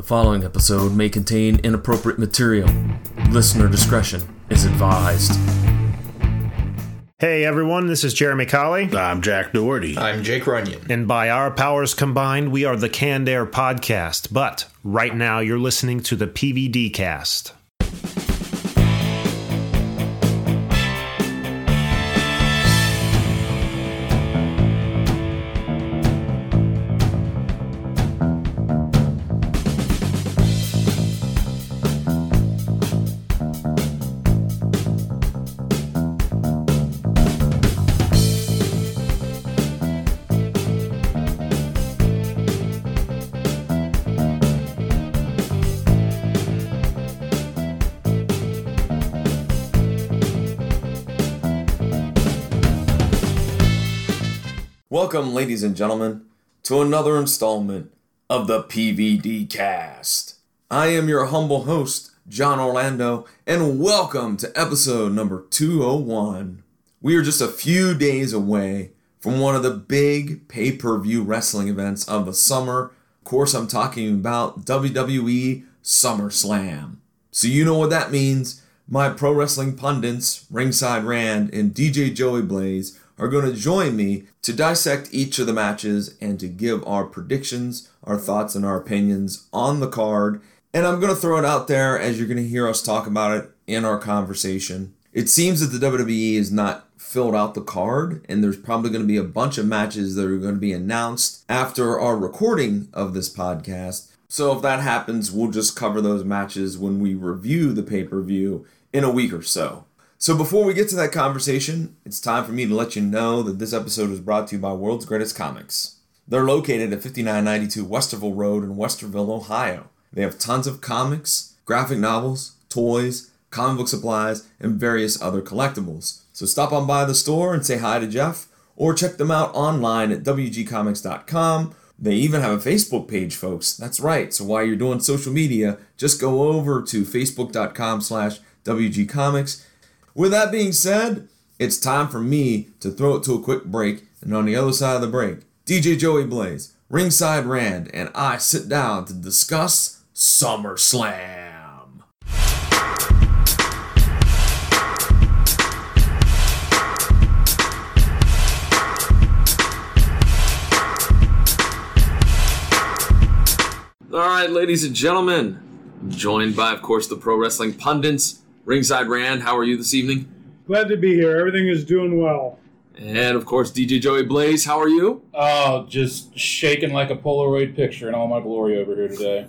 The following episode may contain inappropriate material. Listener discretion is advised. Hey everyone, this is Jeremy Colley. I'm Jack Doherty. I'm Jake Runyon. And by our powers combined, we are the Canned Air Podcast. But right now, you're listening to the PVD Cast. Welcome, ladies and gentlemen, to another installment of the PVD Cast. I am your humble host, John Orlando, and welcome to episode number 201. We are just a few days away from one of the big pay-per-view wrestling events of the summer. Of course, I'm talking about WWE SummerSlam. So you know what that means. My pro wrestling pundits, Ringside Rand and DJ Joey Blaze, are going to join me to dissect each of the matches and to give our predictions, our thoughts, and our opinions on the card. And I'm going to throw it out there as you're going to hear us talk about it in our conversation. It seems that the WWE has not filled out the card, and there's probably going to be a bunch of matches that are going to be announced after our recording of this podcast. So if that happens, we'll just cover those matches when we review the pay-per-view in a week or so. So before we get to that conversation, it's time for me to let you know that this episode is brought to you by World's Greatest Comics. They're located at 5992 Westerville Road in Westerville, Ohio. They have tons of comics, graphic novels, toys, comic book supplies, and various other collectibles. So stop on by the store and say hi to Jeff, or check them out online at wgcomics.com. They even have a Facebook page, folks. That's right. So while you're doing social media, just go over to facebook.com/WGComics. With that being said, it's time for me to throw it to a quick break, and on the other side of the break, DJ Joey Blaze, Ringside Rand, and I sit down to discuss SummerSlam. All right, ladies and gentlemen, I'm joined by, of course, the pro wrestling pundits. Ringside Rand, how are you this evening? Glad to be here. Everything is doing well. And, of course, DJ Joey Blaze, how are you? Oh, just shaking like a Polaroid picture in all my glory over here today.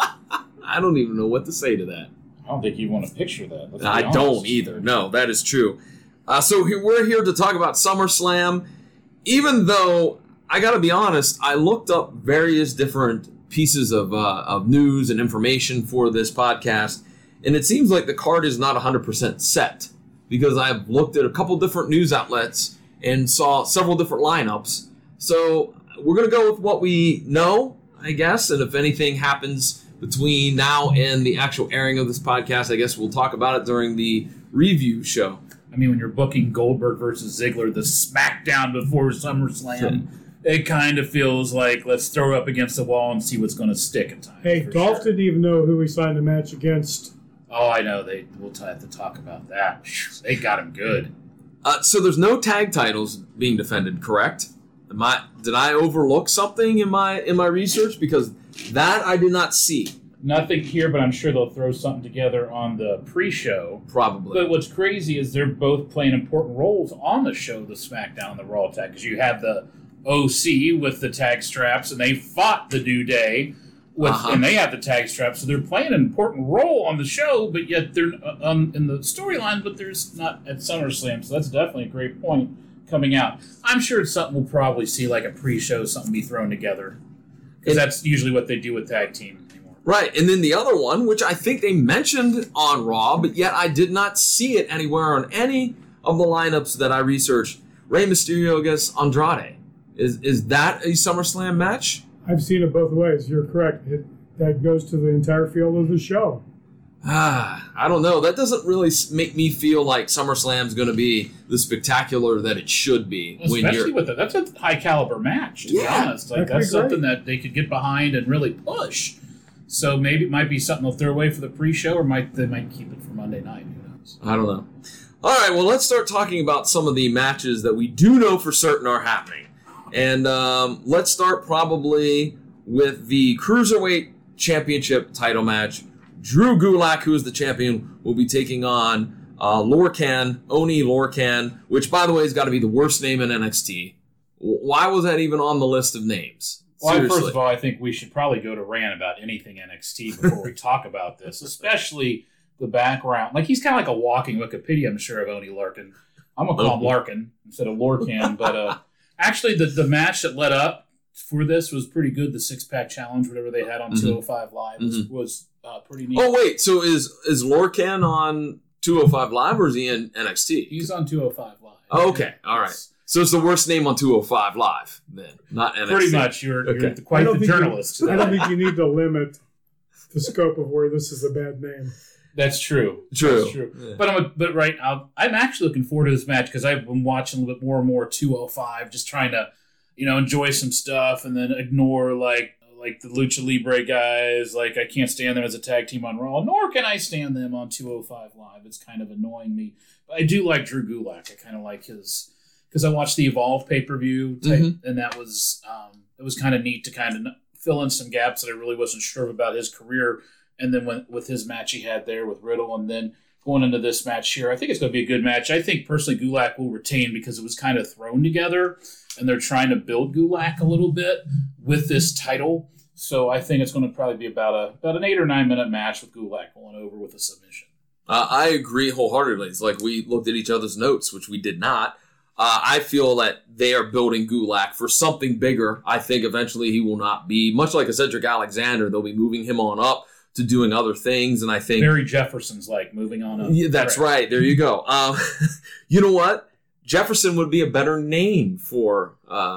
I don't even know what to say to that. I don't think you want to picture that. Let's be I honest. don't either. No, that is true. We're here to talk about SummerSlam. Even though, I got to be honest, I looked up various different pieces of news and information for this podcast, and it seems like the card is not 100% set, because I've looked at a couple different news outlets and saw several different lineups. So we're going to go with what we know, I guess, and if anything happens between now and the actual airing of this podcast, I guess we'll talk about it during the review show. I mean, when you're booking Goldberg versus Ziggler, the SmackDown before SummerSlam, it kind of feels like let's throw it up against the wall and see what's going to stick at times. Hey, Dolph didn't even know who he signed a match against. Oh, I know. We'll have to talk about that. They got him good. So there's no tag titles being defended, correct? Did I overlook something in my research? Because that I did not see. Nothing here, but I'm sure they'll throw something together on the pre-show. Probably. But what's crazy is they're both playing important roles on the show, the SmackDown and the Raw tag, because you have the OC with the tag straps, and they fought the New Day. And they have the tag straps, so they're playing an important role on the show, but yet they're in the storyline, but there's not at SummerSlam, so that's definitely a great point coming out. I'm sure it's something we'll probably see, like a pre-show, something be thrown together, because that's usually what they do with tag team anymore. Right, and then the other one, which I think they mentioned on Raw, but yet I did not see it anywhere on any of the lineups that I researched, Rey Mysterio against Andrade. Is that a SummerSlam match? I've seen it both ways. You're correct. That goes to the entire field of the show. I don't know. That doesn't really make me feel like SummerSlam's going to be the spectacular that it should be. Especially with that's a high caliber match, to be honest. Like that's something that they could get behind and really push. So maybe it might be something they'll throw away for the pre-show, or they might keep it for Monday night. Who knows? I don't know. All right, well, let's start talking about some of the matches that we do know for certain are happening. And let's start probably with the Cruiserweight Championship title match. Drew Gulak, who is the champion, will be taking on Lorcan, Oni Lorcan, which, by the way, has got to be the worst name in NXT. Why was that even on the list of names? Well, first of all, I think we should probably go to rant about anything NXT before we talk about this, especially the background. Like, he's kind of like a walking Wikipedia, I'm sure, of Oni Lorcan. I'm going to call him Larkin instead of Lorcan. But actually, the match that led up for this was pretty good. The six-pack challenge, whatever they had on 205 Live, was pretty neat. Oh, wait, so is Lorcan on 205 Live, or is he in NXT? He's on 205 Live. Oh, okay, all right. So it's the worst name on 205 Live, then, not NXT. Pretty much. You're quite the journalist. I don't think you need to limit the scope of where this is a bad name. That's true. True. That's true. Yeah. But right now, I'm actually looking forward to this match because I've been watching a little bit more and more 205, just trying to, enjoy some stuff and then ignore like the Lucha Libre guys. Like, I can't stand them as a tag team on Raw, nor can I stand them on 205 Live. It's kind of annoying me. But I do like Drew Gulak. I kind of like his, because I watched the Evolve pay-per-view, and that was it was kind of neat to kind of fill in some gaps that I really wasn't sure of about his career. And then with his match he had there with Riddle, and then going into this match here, I think it's going to be a good match. I think personally Gulak will retain because it was kind of thrown together, and they're trying to build Gulak a little bit with this title. So I think it's going to probably be about an 8 or 9 minute match with Gulak going over with a submission. I agree wholeheartedly. It's like we looked at each other's notes, which we did not. I feel that they are building Gulak for something bigger. I think eventually he will not be, much like a Cedric Alexander, they'll be moving him on up to doing other things, and I think Barry Jefferson's like moving on up. Yeah, that's right. There you go. You know what? Jefferson would be a better name for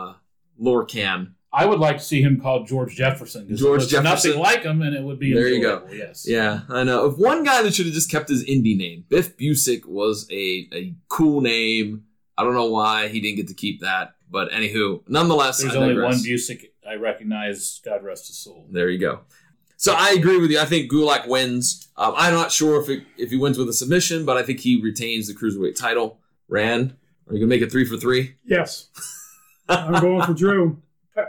Lorcan. I would like to see him called George Jefferson. George Jefferson, nothing like him, and it would be there. Enjoyable. You go. Yes. Yeah, I know. If one guy that should have just kept his indie name, Biff Busick was a cool name. I don't know why he didn't get to keep that, but anywho, nonetheless, there's only one Busick I recognize. God rest his soul. There you go. So I agree with you. I think Gulak wins. I'm not sure if he wins with a submission, but I think he retains the Cruiserweight title. Rand, are you going to make it 3 for 3? Yes. I'm going for Drew.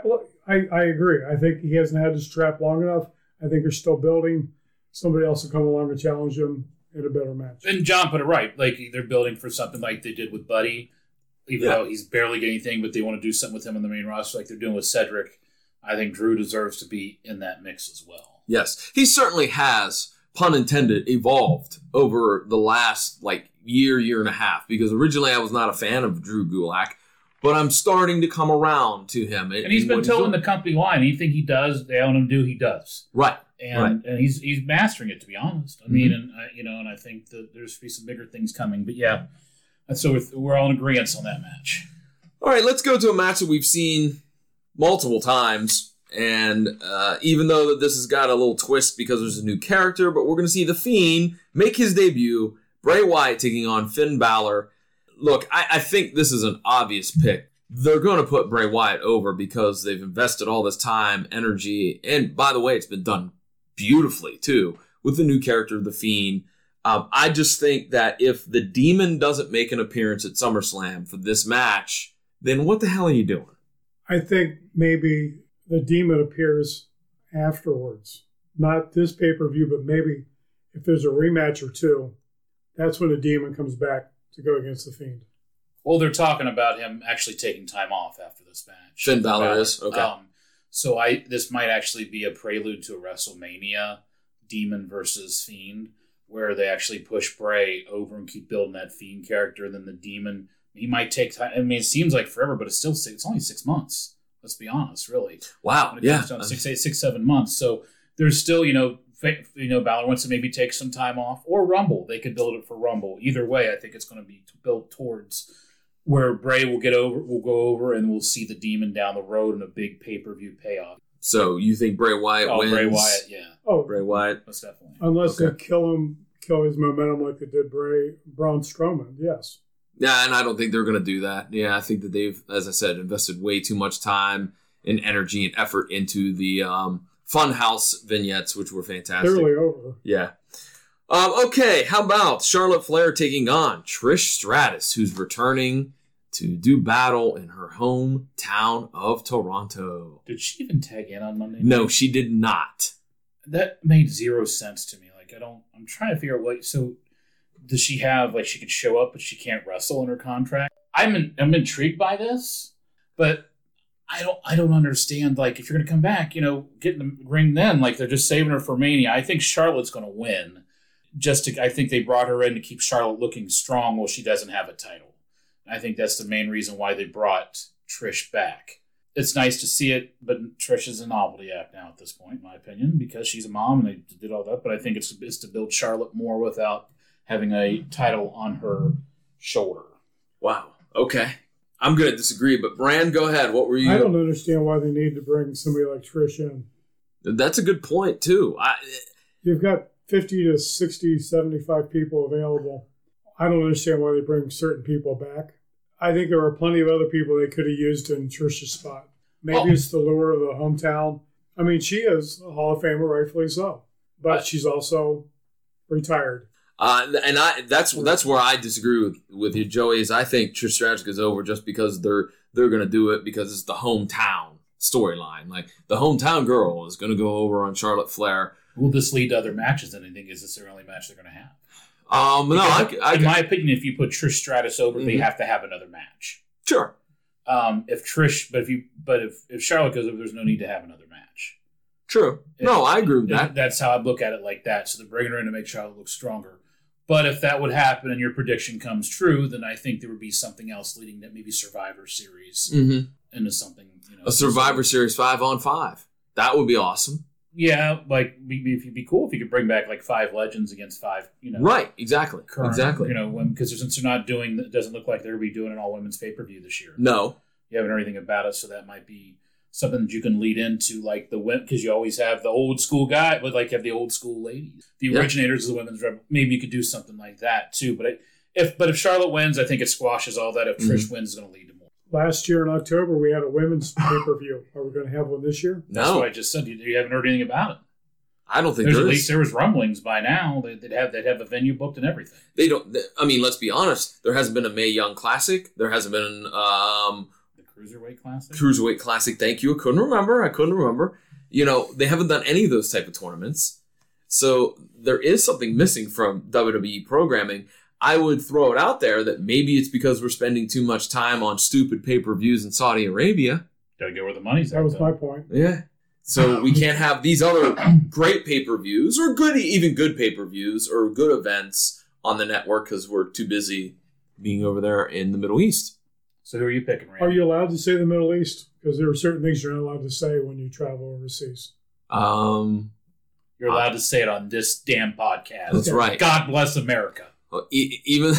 I agree. I think he hasn't had his strap long enough. I think they're still building. Somebody else will come along and challenge him in a better match. And John put it right. Like, they're building for something like they did with Buddy, even though he's barely getting anything, but they want to do something with him on the main roster like they're doing with Cedric. I think Drew deserves to be in that mix as well. Yes, he certainly has, pun intended, evolved over the last year and a half, because originally I was not a fan of Drew Gulak, but I'm starting to come around to him. And he's been toeing the company line. Anything he does, they own him do, he does. Right. And he's mastering it, to be honest. I mean, and I think that there's be some bigger things coming. But yeah, so we're all in agreement on that match. All right, let's go to a match that we've seen multiple times. And even though this has got a little twist because there's a new character, but we're going to see The Fiend make his debut, Bray Wyatt taking on Finn Balor. Look, I think this is an obvious pick. They're going to put Bray Wyatt over because they've invested all this time, energy, and by the way, it's been done beautifully, too, with the new character, The Fiend. I just think that if the Demon doesn't make an appearance at SummerSlam for this match, then what the hell are you doing? I think maybe the Demon appears afterwards. Not this pay-per-view, but maybe if there's a rematch or two, that's when the Demon comes back to go against The Fiend. Well, they're talking about him actually taking time off after this match. Finn Balor is? Okay. So this might actually be a prelude to a WrestleMania, Demon versus Fiend, where they actually push Bray over and keep building that Fiend character. Then the Demon, he might take time. I mean, it seems like forever, but it's only 6 months. Let's be honest, really. Wow. When it comes down to 6, 7 months. So there's still, Balor wants to maybe take some time off, or Rumble. They could build it for Rumble. Either way, I think it's going to be built towards where Bray will go over, and we'll see the Demon down the road in a big pay-per-view payoff. So you think Bray Wyatt wins? Bray Wyatt, yeah. Oh, Bray Wyatt. Most definitely. Unless they kill his momentum like they did Braun Strowman, yes. Yeah, and I don't think they're going to do that. Yeah, I think that they've, as I said, invested way too much time and energy and effort into the Funhouse vignettes, which were fantastic. Clearly over. Yeah. Okay, how about Charlotte Flair taking on Trish Stratus, who's returning to do battle in her hometown of Toronto. Did she even tag in on Monday night? No, she did not. That made zero sense to me. Like, I'm trying to figure out so does she have, like, she could show up, but she can't wrestle in her contract? I'm intrigued by this, but I don't understand, like, if you're going to come back, get in the ring then, like, they're just saving her for Mania. I think Charlotte's going to win. I think they brought her in to keep Charlotte looking strong while she doesn't have a title. I think that's the main reason why they brought Trish back. It's nice to see it, but Trish is a novelty act now at this point, in my opinion, because she's a mom and they did all that. But I think it's to build Charlotte more without having a title on her shoulder. Wow. Okay. I'm going to disagree, but Brand, go ahead. What were you? I don't understand why they need to bring somebody like Trish in. That's a good point, too. You've got 50 to 60, 75 people available. I don't understand why they bring certain people back. I think there are plenty of other people they could have used in Trish's spot. Maybe it's the lure of the hometown. I mean, she is a Hall of Famer, rightfully so. But she's also retired. That's where I disagree with you, Joey, is I think Trish Stratus goes over just because they're going to do it because it's the hometown storyline. Like, the hometown girl is going to go over on Charlotte Flair. Will this lead to other matches? And I think is this their only match they're going to have? In my opinion, if you put Trish Stratus over, they have to have another match. Sure. If Charlotte goes over, there's no need to have another match. True. I agree with that. That's how I look at it like that. So they're bringing her in to make Charlotte look stronger. But if that would happen and your prediction comes true, then I think there would be something else leading to maybe Survivor Series into something. A Survivor Series 5-on-5. That would be awesome. Yeah, like it'd be cool if you could bring back like 5 legends against 5. Right, exactly, exactly. Because since they're not doing, it doesn't look like they're going to be doing an all women's pay-per-view this year. No, you haven't heard anything about it, so that might be something that you can lead into, like because you always have the old school guy, but like you have the old school ladies, the originators of the women's rep. Maybe you could do something like that too. But if Charlotte wins, I think it squashes all that. If Trish wins, it's going to lead to more. Last year in October, we had a women's pay-per-view. Are we going to have one this year? No. That's what I just said. You haven't heard anything about it. I don't think at least there was rumblings by now. They'd have a venue booked and everything. They don't. I mean, let's be honest. There hasn't been a Mae Young Classic. There hasn't been the Cruiserweight Classic. Cruiserweight Classic. Thank you. I couldn't remember. They haven't done any of those type of tournaments. So there is something missing from WWE programming. I would throw it out there that maybe it's because we're spending too much time on stupid pay-per-views in Saudi Arabia. Gotta go where the money's at. That was my point. Yeah. So we can't have these other great pay-per-views or even good pay-per-views or good events on the network because we're too busy being over there in the Middle East. So who are you picking, Randy? Are you allowed to say the Middle East? Because there are certain things you're not allowed to say when you travel overseas. You're allowed to say it on this damn podcast. That's right. God bless America. Well, even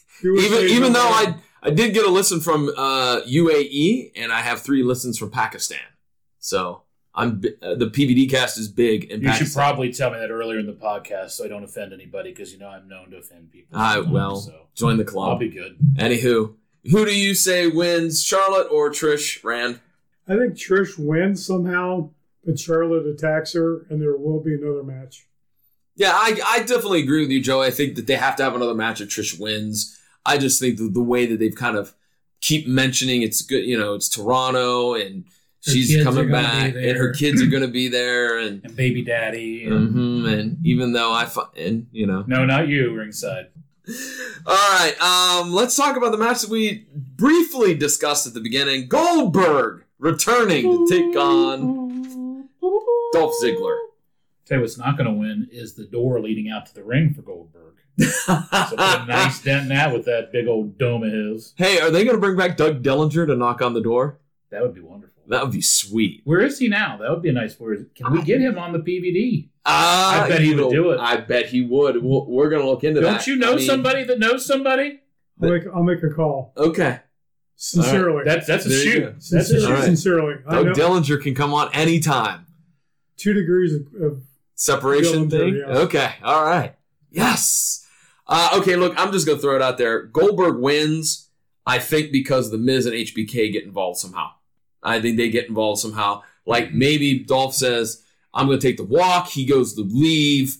though I did get a listen from UAE and I have 3 listens from Pakistan. So the PVD cast is big in Pakistan. You should probably tell me that earlier in the podcast so I don't offend anybody because I'm known to offend people. Join the club. I'll be good. Anywho, who do you say wins, Charlotte or Trish, Rand? I think Trish wins somehow, but Charlotte attacks her and there will be another match. Yeah, I definitely agree with you, Joe. I think that they have to have another match if Trish wins. I just think the way that they've kind of keep mentioning it's good, it's Toronto and she's coming back and her kids are going to be there and baby daddy. And even though No, not you, ringside. All right, let's talk about the match that we briefly discussed at the beginning. Goldberg returning to take on Dolph Ziggler. Tell you what's not going to win is the door leading out to the ring for Goldberg. So put a nice dent in that with that big old dome of his. Hey, are they going to bring back Doug Dillinger to knock on the door? That would be wonderful. That would be sweet. Where is he now? That would be a nice word. Can we get him on the PVD? I bet he would do it. I bet he would. We're going to look into that. Don't you know somebody that knows somebody? I'll make a call. Okay. Sincerely. Right. That's a shoot. That's a shoot. Right. Sincerely. Doug Dillinger can come on anytime. 2 degrees of separation thing? Yes. Okay. All right. Yes. Okay, look, I'm just going to throw it out there. Goldberg wins, I think, because The Miz and HBK get involved somehow. I think they get involved somehow. Like, maybe Dolph says, I'm going to take the walk. He goes to leave.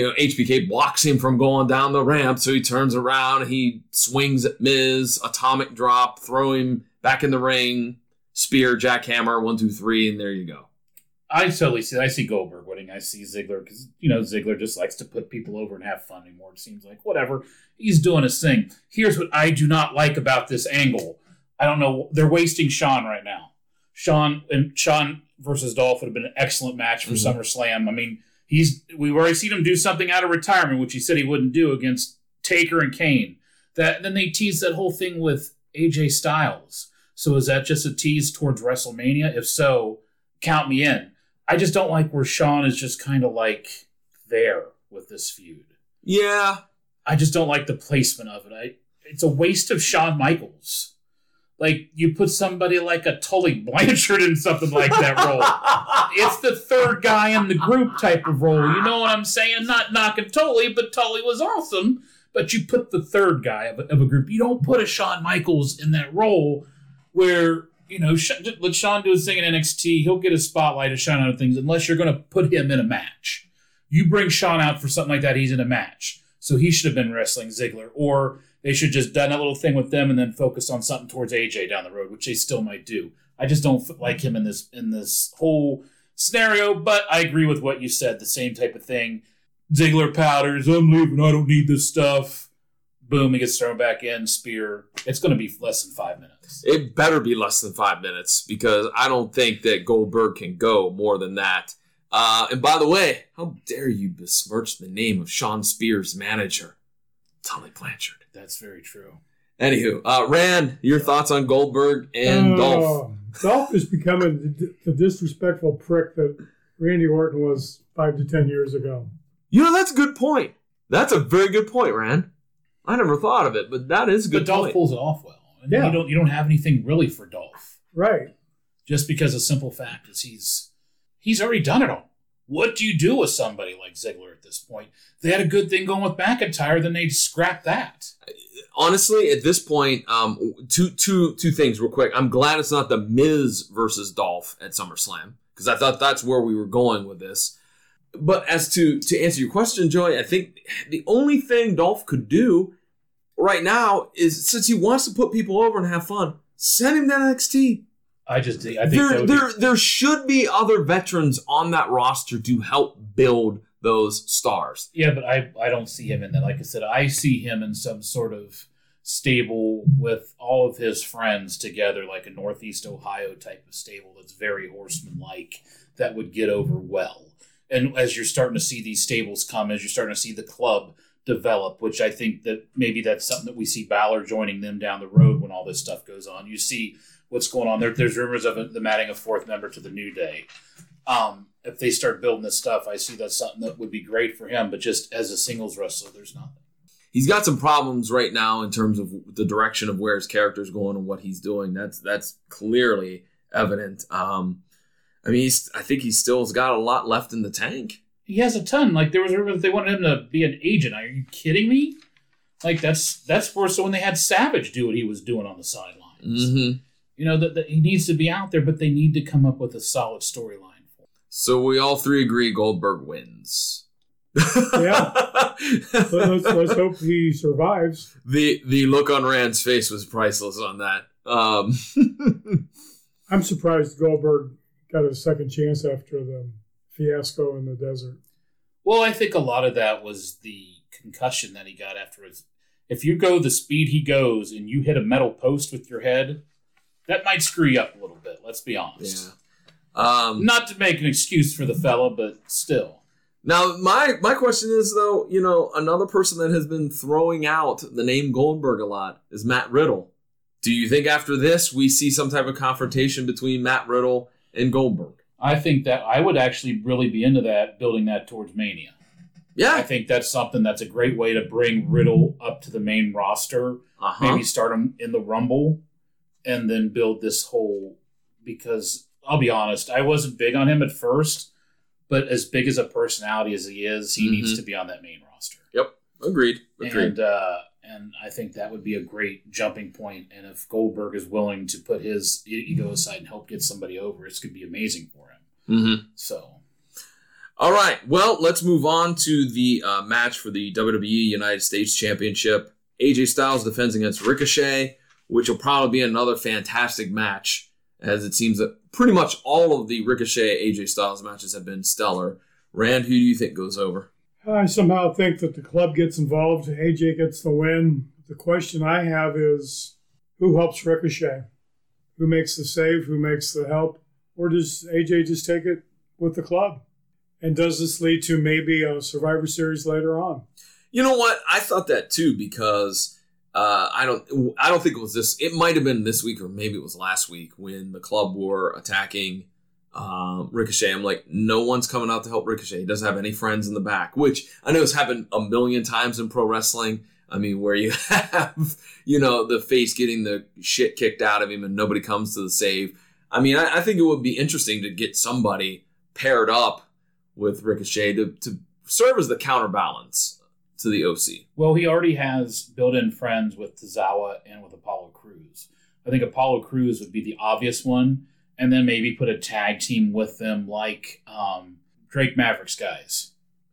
HBK blocks him from going down the ramp, so he turns around. He swings at Miz, atomic drop, throw him back in the ring, spear, jackhammer, 1, 2, 3, and there you go. I totally see. I see Goldberg winning. I see Ziggler because Ziggler just likes to put people over and have fun anymore. It seems like whatever he's doing his thing. Here's what I do not like about this angle. I don't know. They're wasting Shawn right now. Shawn versus Dolph would have been an excellent match for SummerSlam. I mean, we've already seen him do something out of retirement, which he said he wouldn't do against Taker and Kane. Then they teased that whole thing with AJ Styles. So is that just a tease towards WrestleMania? If so, count me in. I just don't like where Shawn is just kind of like there with this feud. Yeah. I just don't like the placement of it. It's a waste of Shawn Michaels. Like, you put somebody like a Tully Blanchard in something like that role. It's the third guy in the group type of role. You know what I'm saying? Not knocking Tully, but Tully was awesome. But you put the third guy of a group. You don't put a Shawn Michaels in that role where, let Shawn do his thing in NXT. He'll get a spotlight to shine on things unless you're going to put him in a match. You bring Shawn out for something like that, he's in a match. So he should have been wrestling Ziggler. Or they should just done a little thing with them and then focus on something towards AJ down the road, which they still might do. I just don't like him in this whole scenario, but I agree with what you said. The same type of thing. Ziggler powders, I'm leaving, I don't need this stuff. Boom, he gets thrown back in, spear. It's going to be less than 5 minutes. It better be less than 5 minutes because I don't think that Goldberg can go more than that. And by the way, how dare you besmirch the name of Shawn Spears' manager, Tully Blanchard. That's very true. Anywho, Rand, your thoughts on Goldberg and Dolph? Dolph is becoming the disrespectful prick that Randy Orton was 5 to 10 years ago. That's a good point. That's a very good point, Rand. I never thought of it, but that is a good point. But Dolph pulls it off well. And yeah. You don't have anything really for Dolph. Right. Just because the simple fact is he's already done it all. What do you do with somebody like Ziggler at this point? They had a good thing going with McIntyre, then they'd scrap that. Honestly, at this point, two things real quick. I'm glad it's not the Miz versus Dolph at SummerSlam because I thought that's where we were going with this. But as to answer your question, Joey, I think the only thing Dolph could do right now is, since he wants to put people over and have fun, send him to NXT. I think there should be other veterans on that roster to help build those stars. Yeah, but I don't see him in that. Like I said, I see him in some sort of stable with all of his friends together, like a Northeast Ohio type of stable that's very Horseman-like that would get over well. And as you're starting to see these stables come, as you're starting to see the club develop, which I think that maybe that's something that we see Balor joining them down the road when all this stuff goes on. You see what's going on there. There's rumors of them adding a fourth member to the New Day. If they start building this stuff, I see that's something that would be great for him. But just as a singles wrestler, there's nothing. He's got some problems right now in terms of the direction of where his character's going and what he's doing. That's clearly evident. I think he still's got a lot left in the tank. He has a ton. Like, there was rumors that they wanted him to be an agent. Are you kidding me? Like, that's worse than when they had Savage do what he was doing on the sidelines. Mm-hmm. That he needs to be out there, but they need to come up with a solid storyline for him. So we all three agree Goldberg wins. Yeah. Let's hope he survives. The look on Rand's face was priceless on that. I'm surprised Goldberg got a second chance after the fiasco in the desert. Well, I think a lot of that was the concussion that he got after his... If you go the speed he goes and you hit a metal post with your head, that might screw you up a little bit, let's be honest. Yeah. Not to make an excuse for the fella, but still. Now, my question is, though, another person that has been throwing out the name Goldberg a lot is Matt Riddle. Do you think after this we see some type of confrontation between Matt Riddle and Goldberg? I think that I would actually really be into that, building that towards Mania. Yeah. I think that's something that's a great way to bring Riddle up to the main roster. Maybe start him in the Rumble and then build this whole... Because, I'll be honest, I wasn't big on him at first, but as big as a personality as he is, he needs to be on that main roster. Yep. Agreed. And I think that would be a great jumping point. And if Goldberg is willing to put his ego aside and help get somebody over, it's going to be amazing for him. Mm-hmm. So, All right, well, let's move on to the match for the WWE United States Championship. AJ Styles defends against Ricochet, which will probably be another fantastic match, as it seems that pretty much all of the Ricochet AJ Styles matches have been stellar. Rand, who do you think goes over? I somehow think that the club gets involved. AJ gets the win. The question I have is, who helps Ricochet? Who makes the save? Who makes the help? Or does AJ just take it with the club? And does this lead to maybe a Survivor Series later on? You know what? I thought that too, because I don't think it was this. It might have been this week, or maybe it was last week, when the club were attacking Ricochet. I'm like, no one's coming out to help Ricochet. He doesn't have any friends in the back, which I know has happened a million times in pro wrestling. I mean, where you have, the face getting the shit kicked out of him and nobody comes to the save. I mean, I think it would be interesting to get somebody paired up with Ricochet to serve as the counterbalance to the OC. Well, he already has built-in friends with Tozawa and with Apollo Crews. I think Apollo Crews would be the obvious one, and then maybe put a tag team with them like Drake Maverick's guys.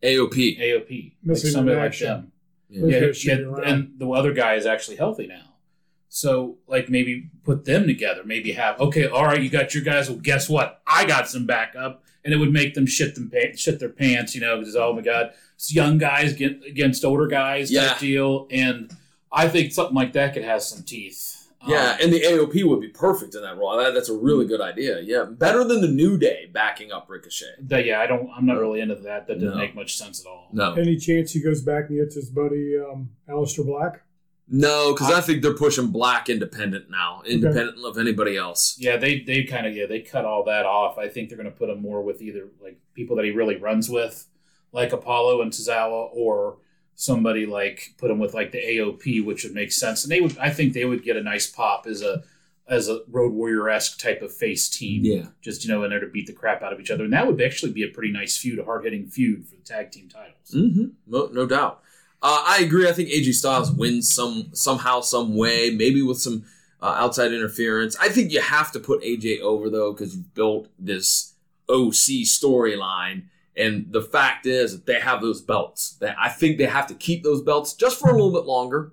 AOP. Like somebody like them. Yeah, and the other guy is actually healthy now. So, like, maybe put them together. Maybe have, okay, all right, you got your guys. Well, guess what? I got some backup. And it would make them shit their pants, because, oh, my God, it's young guys get against older guys type deal. And I think something like that could have some teeth. Yeah, and the AOP would be perfect in that role. That's a really good idea. Yeah, better than the New Day backing up Ricochet. I'm not really into that. That doesn't make much sense at all. No. Any chance he goes back and gets his buddy Aleister Black? No, because I think they're pushing Black independent now, independent of anybody else. Yeah, they kind of they cut all that off. I think they're going to put him more with either like people that he really runs with, like Apollo and Tozawa, or somebody like put him with like the AOP, which would make sense. And I think they would get a nice pop as a Road Warrior-esque type of face team. Yeah, just in there to beat the crap out of each other, and that would actually be a pretty nice feud, a hard-hitting feud for the tag team titles. Mm-hmm. No doubt. I agree. I think AJ Styles wins somehow, some way, maybe with some outside interference. I think you have to put AJ over, though, because you've built this OC storyline. And the fact is that they have those belts. I think they have to keep those belts just for a little bit longer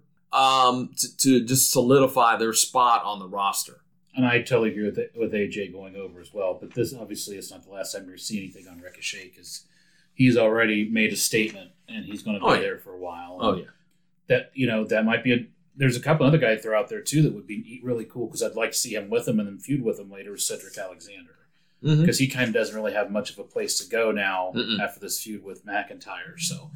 to just solidify their spot on the roster. And I totally agree with AJ going over as well. But this, obviously, it's not the last time we see anything on Ricochet, because he's already made a statement. And he's going to be there for a while. Oh, yeah. That might be there's a couple other guys throw out there, too, that would be really cool, because I'd like to see him with him and then feud with him later with Cedric Alexander. Because he kind of doesn't really have much of a place to go now after this feud with McIntyre. So,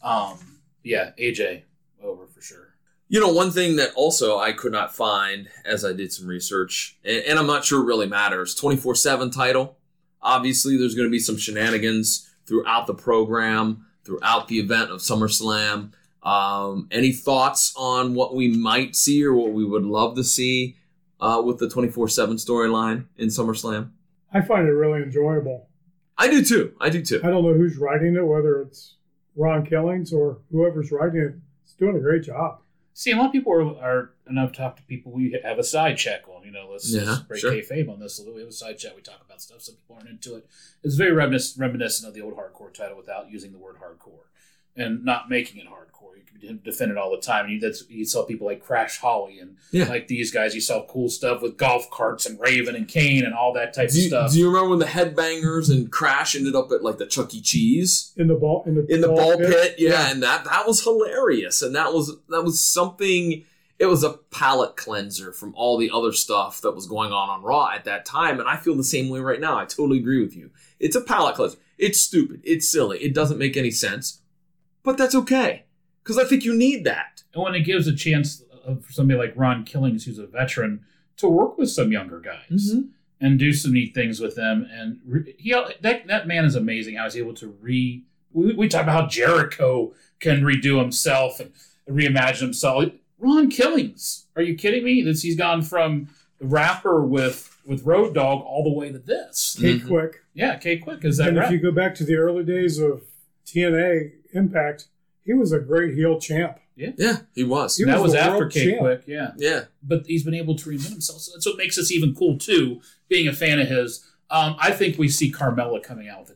AJ over for sure. One thing that also I could not find as I did some research, and I'm not sure it really matters, 24/7 title. Obviously, there's going to be some shenanigans throughout the program, throughout the event of SummerSlam. Any thoughts on what we might see or what we would love to see with the 24/7 storyline in SummerSlam? I find it really enjoyable. I do too. I don't know who's writing it, whether it's Ron Killings or whoever's writing it. It's doing a great job. See, a lot of people are enough to talk to people we have a side check on. Let's break kayfabe on this a little. We have a side chat. We talk about stuff. Some people aren't into it. It's very reminiscent of the old hardcore title without using the word hardcore and not making it hardcore. You can defend it all the time. You saw people like Crash Holly and like these guys. You saw cool stuff with golf carts and Raven and Kane and all that type of stuff. Do you remember when the Headbangers and Crash ended up at like the Chuck E. Cheese in the ball pit? Yeah, and that was hilarious. And that was something. It was a palate cleanser from all the other stuff that was going on Raw at that time. And I feel the same way right now. I totally agree with you. It's a palate cleanser. It's stupid. It's silly. It doesn't make any sense. But that's okay. Because I think you need that. And when it gives a chance for somebody like Ron Killings, who's a veteran, to work with some younger guys and do some neat things with them. And that man is amazing how he's able to we talk about how Jericho can redo himself and reimagine himself. Ron Killings, are you kidding me? He's gone from the rapper with Road Dogg all the way to this. K-Quick. Yeah, K-Quick is that And rap. if you go back to the early days of TNA Impact, he was a great heel champ. Yeah, he was. That was after K-Quick, Yeah. But he's been able to reinvent himself. So that's what makes us even cool, too, being a fan of his. I think we see Carmella coming out with the title here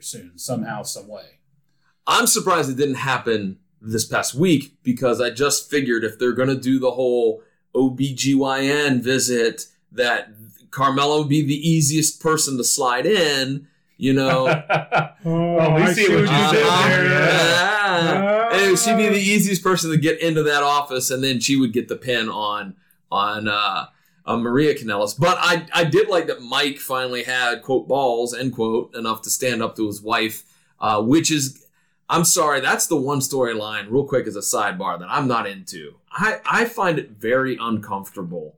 soon, somehow, some way. I'm surprised it didn't happen this past week, because I just figured if they're going to do the whole OBGYN visit, that Carmella would be the easiest person to slide in, you know. I see what you did there. Yeah. And she'd be the easiest person to get into that office, and then she would get the pin on Maria Kanellis. But I did like that Mike finally had, quote, balls, end quote, enough to stand up to his wife, which is, I'm sorry, that's the one storyline, real quick as a sidebar, that I'm not into. I find it very uncomfortable.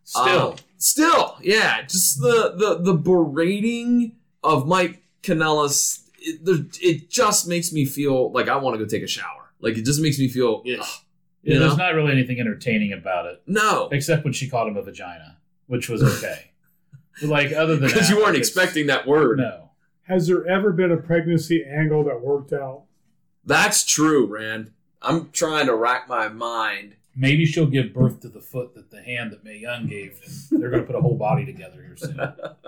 Still, yeah. Just the berating of Mike Kanellis, it just makes me feel like I want to go take a shower. Like, it just makes me feel, There's not really anything entertaining about it. No. Except when she called him a vagina, which was okay. But like, other than that. Because you weren't expecting that word. No. Has there ever been a pregnancy angle that worked out? That's true, Rand. I'm trying to rack my mind. Maybe she'll give birth to the foot that the hand that Mae Young gave, and they're going to put a whole body together here soon.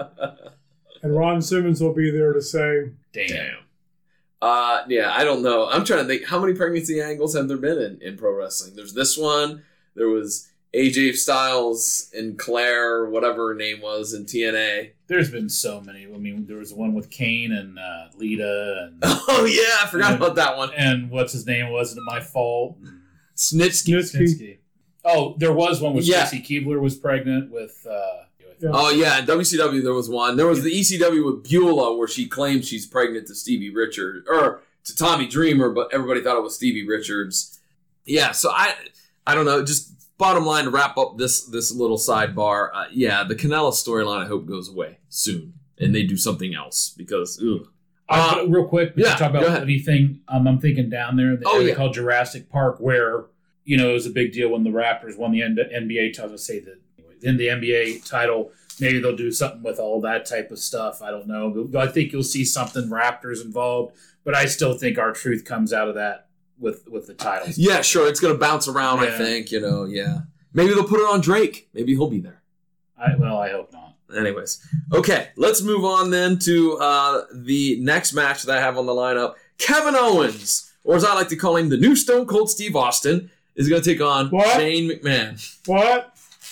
And Ron Simmons will be there to say, Damn. Yeah, I don't know. I'm trying to think, how many pregnancy angles have there been in pro wrestling? There's this one. There was AJ Styles and Claire, whatever her name was, in TNA. There's been so many. I mean, there was one with Kane and Lita. And, oh, yeah, I forgot about that one. And what's his name? Wasn't it my fault? Snitsky. Oh, there was one with Stacy Keibler was pregnant with... Oh, yeah, in WCW there was one. There was the ECW with Beulah where she claims she's pregnant to Stevie Richards, or to Tommy Dreamer, but everybody thought it was Stevie Richards. Yeah, so I don't know, just bottom line to wrap up this little sidebar, the Kanellis storyline I hope goes away soon, and they do something else, because, real quick, talk about anything, I'm thinking down there in the area called Jurassic Park, where, it was a big deal when the Raptors won the NBA title, in the NBA title. Maybe they'll do something with all that type of stuff. I don't know. I think you'll see something Raptors involved, but I still think R-Truth comes out of that with the titles. Yeah, sure. It's going to bounce around, I think, Maybe they'll put it on Drake. Maybe he'll be there. I hope not. Anyways. Okay, let's move on then to the next match that I have on the lineup. Kevin Owens, or as I like to call him, the new Stone Cold Steve Austin, is going to take on Shane McMahon. What?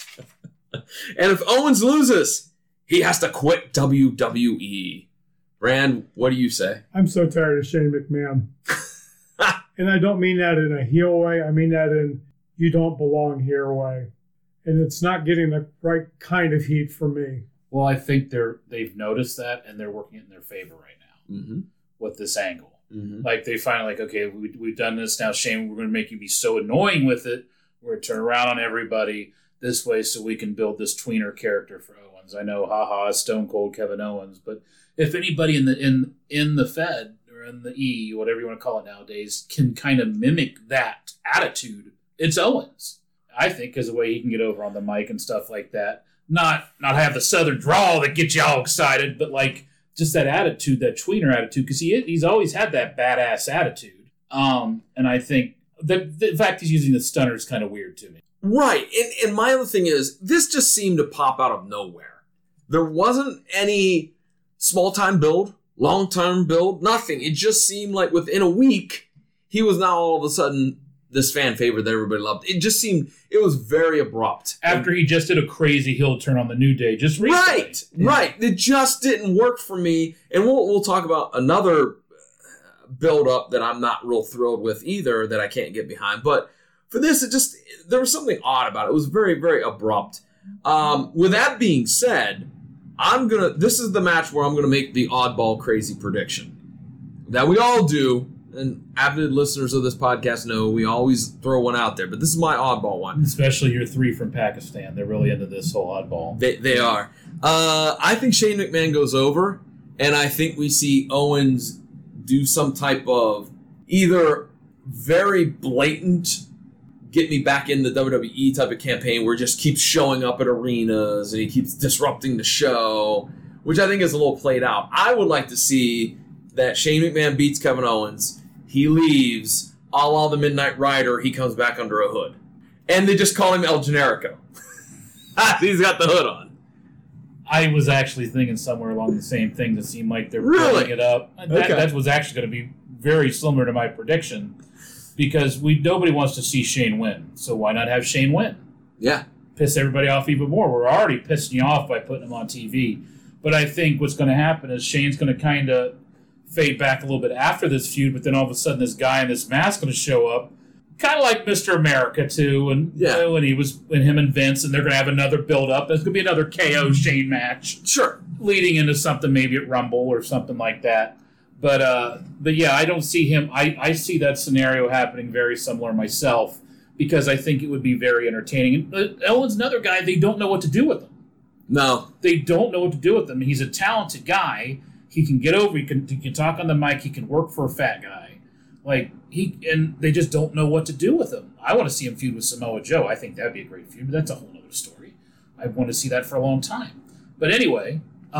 And if Owens loses, he has to quit WWE. Rand, what do you say? I'm so tired of Shane McMahon. And I don't mean that in a heel way. I mean that in you don't belong here way. And it's not getting the right kind of heat for me. Well, I think they've noticed that, and they're working it in their favor right now with this angle. Mm-hmm. Like, they finally okay, we've done this now, Shane. We're going to make you be so annoying with it. We're going to turn around on everybody this way so we can build this tweener character for Owens. I know, Stone Cold Kevin Owens, but if anybody in the Fed or in the E, whatever you want to call it nowadays, can kind of mimic that attitude, it's Owens. I think as a way he can get over on the mic and stuff like that. Not have the southern drawl that gets you all excited, but like just that attitude, that tweener attitude, because he's always had that badass attitude. And I think the fact he's using the stunner is kind of weird to me. Right. And my other thing is, this just seemed to pop out of nowhere. There wasn't any small-time build, long-term build, nothing. It just seemed like within a week, he was now all of a sudden this fan favorite that everybody loved. It just seemed, it was very abrupt. After he just did a crazy heel turn on the New Day just recently. Right. It just didn't work for me. And we'll talk about another build-up that I'm not real thrilled with either, that I can't get behind. But for this, there was something odd about it. It was very, very abrupt. With that being said, this is the match where I'm going to make the oddball crazy prediction that we all do, and avid listeners of this podcast know we always throw one out there, but this is my oddball one. Especially your three from Pakistan. They're really into this whole oddball. They are. I think Shane McMahon goes over, and I think we see Owens do some type of either very blatant get me back in the WWE type of campaign where he just keeps showing up at arenas and he keeps disrupting the show, which I think is a little played out. I would like to see that Shane McMahon beats Kevin Owens, he leaves, a la the Midnight Rider, he comes back under a hood. And they just call him El Generico. He's got the hood on. I was actually thinking somewhere along the same thing. That seemed like they're Really? building it up. That was actually going to be very similar to my prediction, because nobody wants to see Shane win. So why not have Shane win? Yeah. Piss everybody off even more. We're already pissing you off by putting him on TV. But I think what's going to happen is Shane's going to kind of fade back a little bit after this feud, but then all of a sudden this guy in this mask going to show up, kind of like Mr. America too, and when him and Vince, and they're going to have another build up. There's going to be another KO Shane match, Sure. leading into something maybe at Rumble or something like that. But yeah, I don't see him. I see that scenario happening very similar myself, because I think it would be very entertaining. And Owen's another guy, they don't know what to do with him. No. They don't know what to do with him. He's a talented guy. He can get over. He can talk on the mic. He can work for a fat guy. And they just don't know what to do with him. I want to see him feud with Samoa Joe. I think that'd be a great feud, but that's a whole other story. I want to see that for a long time. But anyway,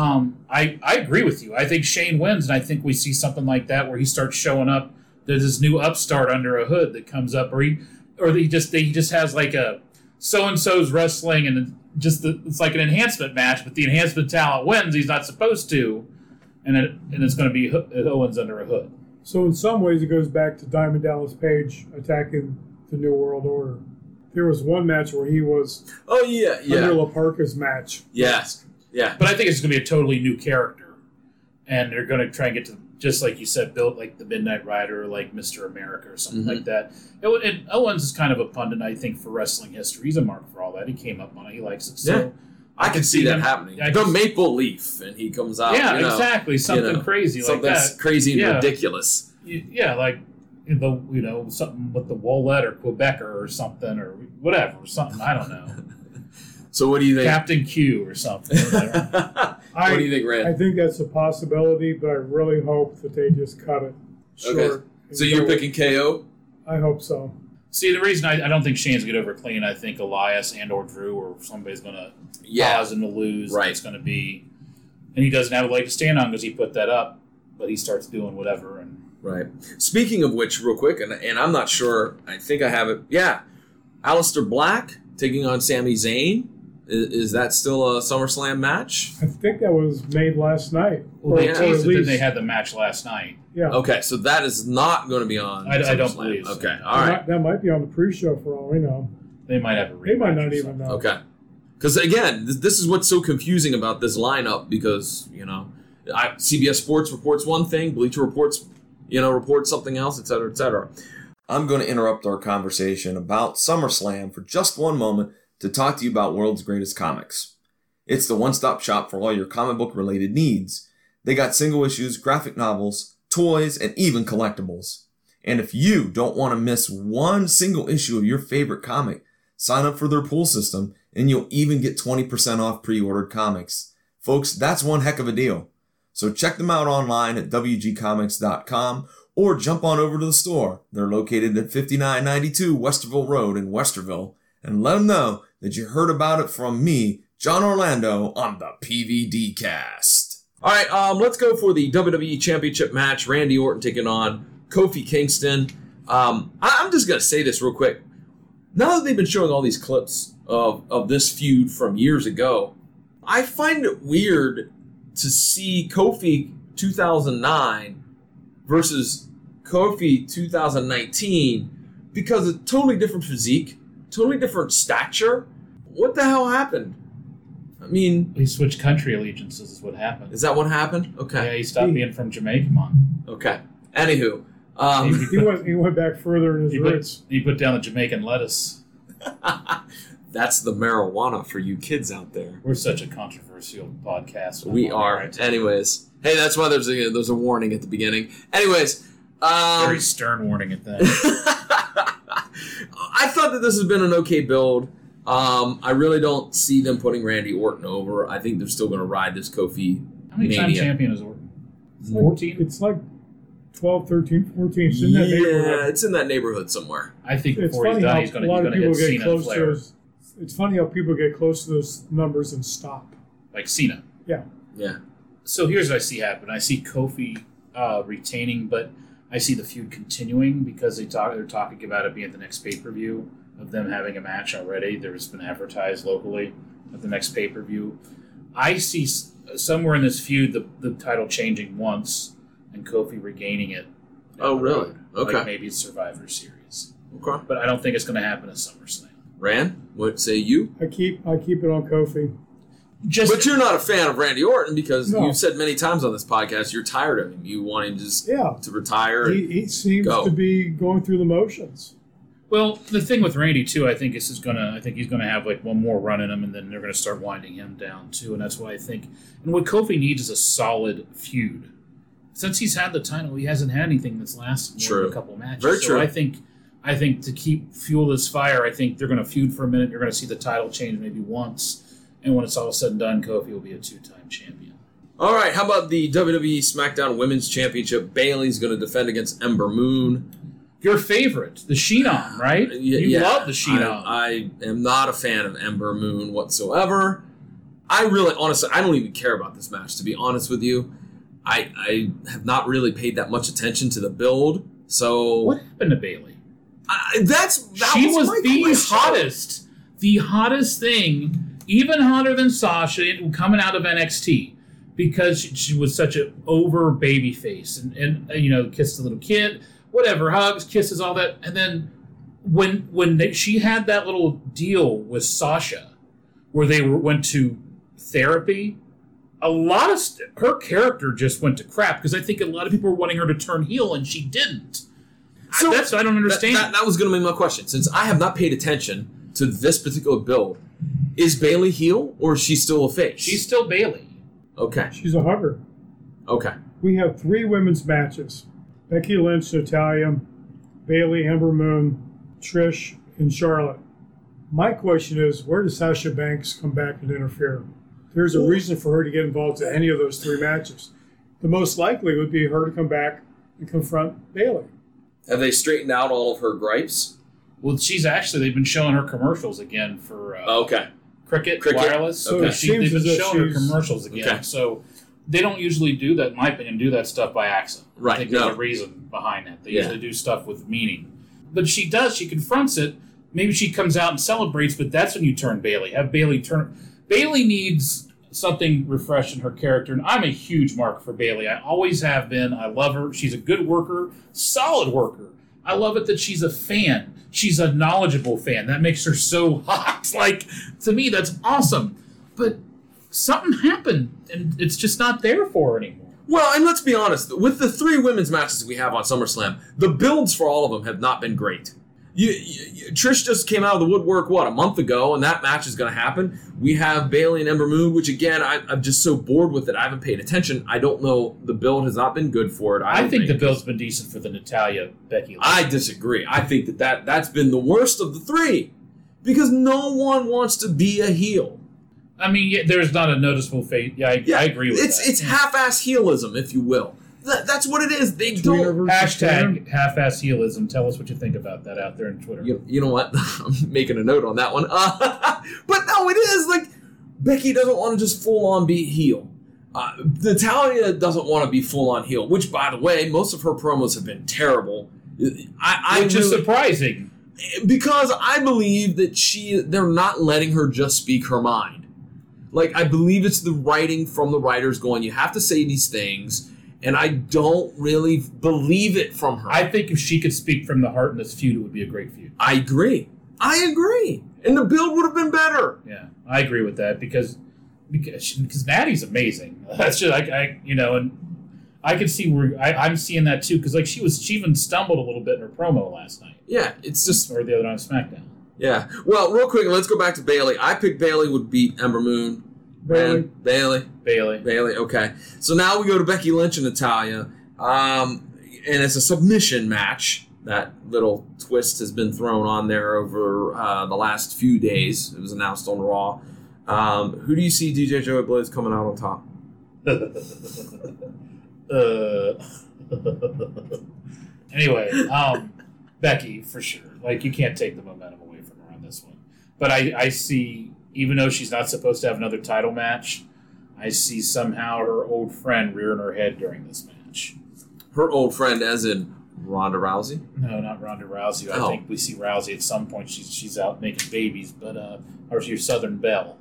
I agree with you. I think Shane wins, and I think we see something like that where he starts showing up. There's this new upstart under a hood that comes up, or he just has like a so-and-so's wrestling, and it's like an enhancement match, but the enhancement talent wins. He's not supposed to, and it's going to be Owens under a hood. So in some ways, it goes back to Diamond Dallas Page attacking the New World Order. There was one match where he was under La Parka's match. Yes. Yeah. But I think it's going to be a totally new character, and they're going to try and get to, just like you said, built like the Midnight Rider, or like Mr. America or something like that. And Owens is kind of a pundit, I think, for wrestling history. He's a mark for all that. He came up on it. He likes it. So I can see that happening. The Maple Leaf, and he comes out. Yeah, exactly. Something crazy like that. Something crazy and ridiculous. Yeah, like something with the Wolette or Quebecer or something, or whatever, something, I don't know. So what do you think? Captain Q or something. What do you think, Rand? I think that's a possibility, but I really hope that they just cut it short. Okay. So you're picking KO? I hope so. See, the reason I don't think Shane's going to get over clean, I think Elias and or Drew or somebody's going to cause him to lose. Right. It's going to be... And he doesn't have a leg to stand on because he put that up, but he starts doing whatever. Right. Speaking of which, real quick, and I'm not sure, I think I have it. Yeah. Aleister Black taking on Sami Zayn. Is that still a SummerSlam match? I think that was made last night. Well, they teased it that they had the match last night. Yeah. Okay, so that is not going to be on I don't believe so. Okay, all right. That might be on the pre-show for all we know. They might have a rematch. They might not even know. Okay. Because, again, this is what's so confusing about this lineup, because, CBS Sports reports one thing, Bleacher reports something else, et cetera, et cetera. I'm going to interrupt our conversation about SummerSlam for just one moment to talk to you about World's Greatest Comics. It's the one-stop shop for all your comic book-related needs. They got single issues, graphic novels, toys, and even collectibles. And if you don't want to miss one single issue of your favorite comic, sign up for their pool system, and you'll even get 20% off pre-ordered comics. Folks, that's one heck of a deal. So check them out online at WGComics.com or jump on over to the store. They're located at 5992 Westerville Road in Westerville, and let them know that you heard about it from me, John Orlando, on the PVD Cast. All right, let's go for the WWE Championship match. Randy Orton taking on Kofi Kingston. I'm just going to say this real quick. Now that they've been showing all these clips of this feud from years ago, I find it weird to see Kofi 2009 versus Kofi 2019 because it's totally different physique, totally different stature. What the hell happened? I mean... He switched country allegiances is what happened. Is that what happened? Okay. Yeah, he stopped being from Jamaica, man. Okay. Anywho. He went back further in his roots. He put down the Jamaican lettuce. That's the marijuana for you kids out there. We're such a controversial podcast. We are. Right. Anyways. Hey, that's why there's a warning at the beginning. Anyways. Very stern warning at that. I thought that this has been an okay build. I really don't see them putting Randy Orton over. I think they're still going to ride this Kofi How many time champion is Orton? 14? It's like 12, 13, 14. It's in that neighborhood. It's in that neighborhood somewhere. I think before he's done, he's going to hit Cena and Flair. It's funny how people get close to those numbers and stop. Like Cena. Yeah. Yeah. So here's what I see happen. I see Kofi retaining, but I see the feud continuing because they're talking about it being at the next pay-per-view, of them having a match already. There's been advertised locally at the next pay-per-view. I see somewhere in this feud the title changing once and Kofi regaining it. Oh, really? Okay. Like maybe it's Survivor Series. Okay. But I don't think it's going to happen at SummerSlam. Rand, what say you? I keep it on Kofi. But you're not a fan of Randy Orton because No. you've said many times on this podcast you're tired of him. You want him just to retire. He seems to be going through the motions. Well, the thing with Randy too, I think he's gonna have like one more run in him, and then they're gonna start winding him down too, and that's why I think. And what Kofi needs is a solid feud. Since he's had the title, he hasn't had anything that's lasted more than a couple matches. Very true. I think to keep fuel this fire, I think they're gonna feud for a minute. You're gonna see the title change maybe once, and when it's all said and done, Kofi will be a 2-time champion. All right, how about the WWE SmackDown Women's Championship? Bayley's going to defend against Ember Moon. Your favorite, the Sheenom, right? You love the Sheenom. I am not a fan of Ember Moon whatsoever. Honestly, I don't even care about this match, to be honest with you. I have not really paid that much attention to the build, so... What happened to Bayley? She was the hottest thing, even hotter than Sasha coming out of NXT, because she was such an over baby face and kissed the little kid, whatever, hugs, kisses, all that. And then when she had that little deal with Sasha where they went to therapy, a lot of her character just went to crap because I think a lot of people were wanting her to turn heel and she didn't. So I don't understand. That was going to be my question. Since I have not paid attention to this particular build, is Bayley heel or is she still a face? She's still Bayley. Okay. She's a hugger. Okay. We have 3 women's matches. Becky Lynch, Natalya, Bayley, Ember Moon, Trish, and Charlotte. My question is, where does Sasha Banks come back and interfere? There's a reason for her to get involved in any of those 3 matches. The most likely would be her to come back and confront Bayley. Have they straightened out all of her gripes? Well, they've been showing her commercials again for Cricket Wireless. So Okay. it seems They've as been if showing her she's- commercials again. Okay. So they don't usually do that, in my opinion, do that stuff by accident. Right, I think there's no. a reason behind that. They Yeah. usually do stuff with meaning. But she confronts it. Maybe she comes out and celebrates, but that's when you turn Bayley. Have Bayley turn. Bayley needs something refreshed in her character, and I'm a huge mark for Bayley. I always have been. I love her. She's a good worker, solid worker. I love it that she's a fan. She's a knowledgeable fan. That makes her so hot. Like, to me, that's awesome. But something happened, and it's just not there for her anymore. Well, and let's be honest, with the 3 women's matches we have on SummerSlam, the builds for all of them have not been great. Trish just came out of the woodwork, a month ago, and that match is going to happen. We have Bayley and Ember Moon, which, again, I'm just so bored with it. I haven't paid attention. I don't know. The build has not been good for it. I think the build's been decent for the Natalya Becky Lynch. I disagree. I think that's been the worst of the 3 because no one wants to be a heel. I mean, there's not a noticeable face. I agree with that. It's half-ass heelism, if you will. That's what it is. They don't... Hashtag half-ass heelism. Tell us what you think about that out there on Twitter. You know what? I'm making a note on that one. But no, it is. Like, Becky doesn't want to just full-on be heel. Natalya doesn't want to be full-on heel, which, by the way, most of her promos have been terrible. Which is surprising. Because I believe that they're not letting her just speak her mind. Like, I believe it's the writing from the writers going, you have to say these things, and I don't really believe it from her. I think if she could speak from the heart in this feud, it would be a great feud. I agree. And the build would have been better. Yeah, I agree with that because Natty's amazing. That's just and I can see where I'm seeing that too because like she even stumbled a little bit in her promo last night. Yeah, it's just or the other night on SmackDown. Yeah. Well, real quick, let's go back to Bayley. I picked Bayley would beat Ember Moon. Bayley. Okay. So now we go to Becky Lynch and Natalya, and it's a submission match. That little twist has been thrown on there over the last few days. It was announced on Raw. Who do you see DJ Joey Blaze coming out on top? Anyway, Becky for sure. Like you can't take the momentum away from her on this one. But I see, even though she's not supposed to have another title match, I see somehow her old friend rearing her head during this match. Her old friend, as in Ronda Rousey? No, not Ronda Rousey. I think we see Rousey at some point. She's out making babies, but or your Southern Belle.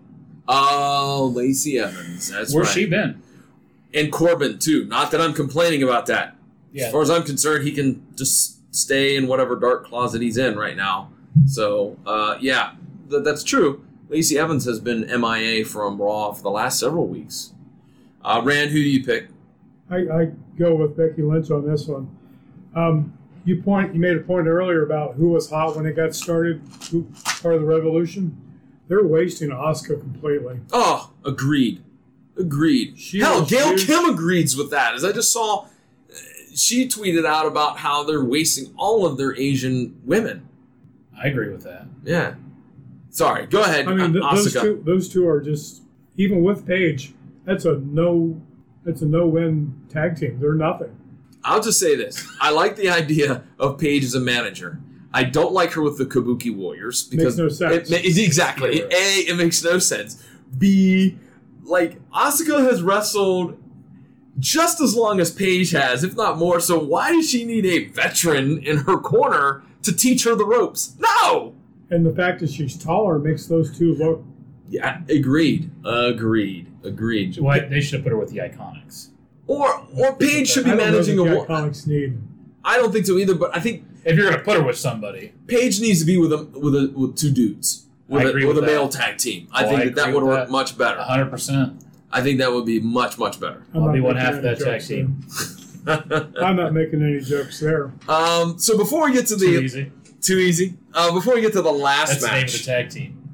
Oh, Lacey Evans. That's Where's right. she been? And Corbin, too. Not that I'm complaining about that. Yeah. As far as I'm concerned, he can just stay in whatever dark closet he's in right now. So, yeah, that's true. Lacey Evans has been MIA from Raw for the last several weeks. Rand, who do you pick? I go with Becky Lynch on this one. You made a point earlier about who was hot when it got started, who part of the Revolution. They're wasting Asuka completely. Oh, agreed. Hell, Gail Kim agrees with that. As I just saw, she tweeted out about how they're wasting all of their Asian women. I agree with that. Yeah. Sorry, go ahead. I mean, Asuka. those two are just, even with Paige, that's a no-win tag team. They're nothing. I'll just say this. I like the idea of Paige as a manager. I don't like her with the Kabuki Warriors because makes no sense. Exactly. Yeah. A, it makes no sense. B, like, Asuka has wrestled just as long as Paige has, if not more. So why does she need a veteran in her corner to teach her the ropes? No. And the fact that she's taller makes those two look. Yeah, agreed. Why they should have put her with the Iconics. Or Paige should be I don't know managing that a the war. Iconics need. I don't think so either. But I think If you're going to put her with somebody, Paige needs to be with two dudes I agree with with a that. male tag team. I Oh, think I that agree would with work that. much better. 100%. I think that would be much better. I'm I'll not be one making half of any that tag jokes team. there. I'm not making any jokes there. So before we get to Too easy. too easy. Before we get to the last That's the name of match, the tag team.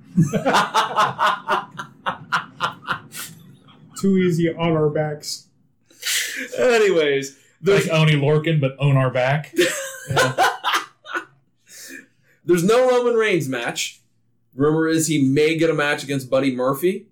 Too easy on our backs. anyways, Like Oni Lorcan, but own our back. there's no Roman Reigns match. Rumor is he may get a match against Buddy Murphy.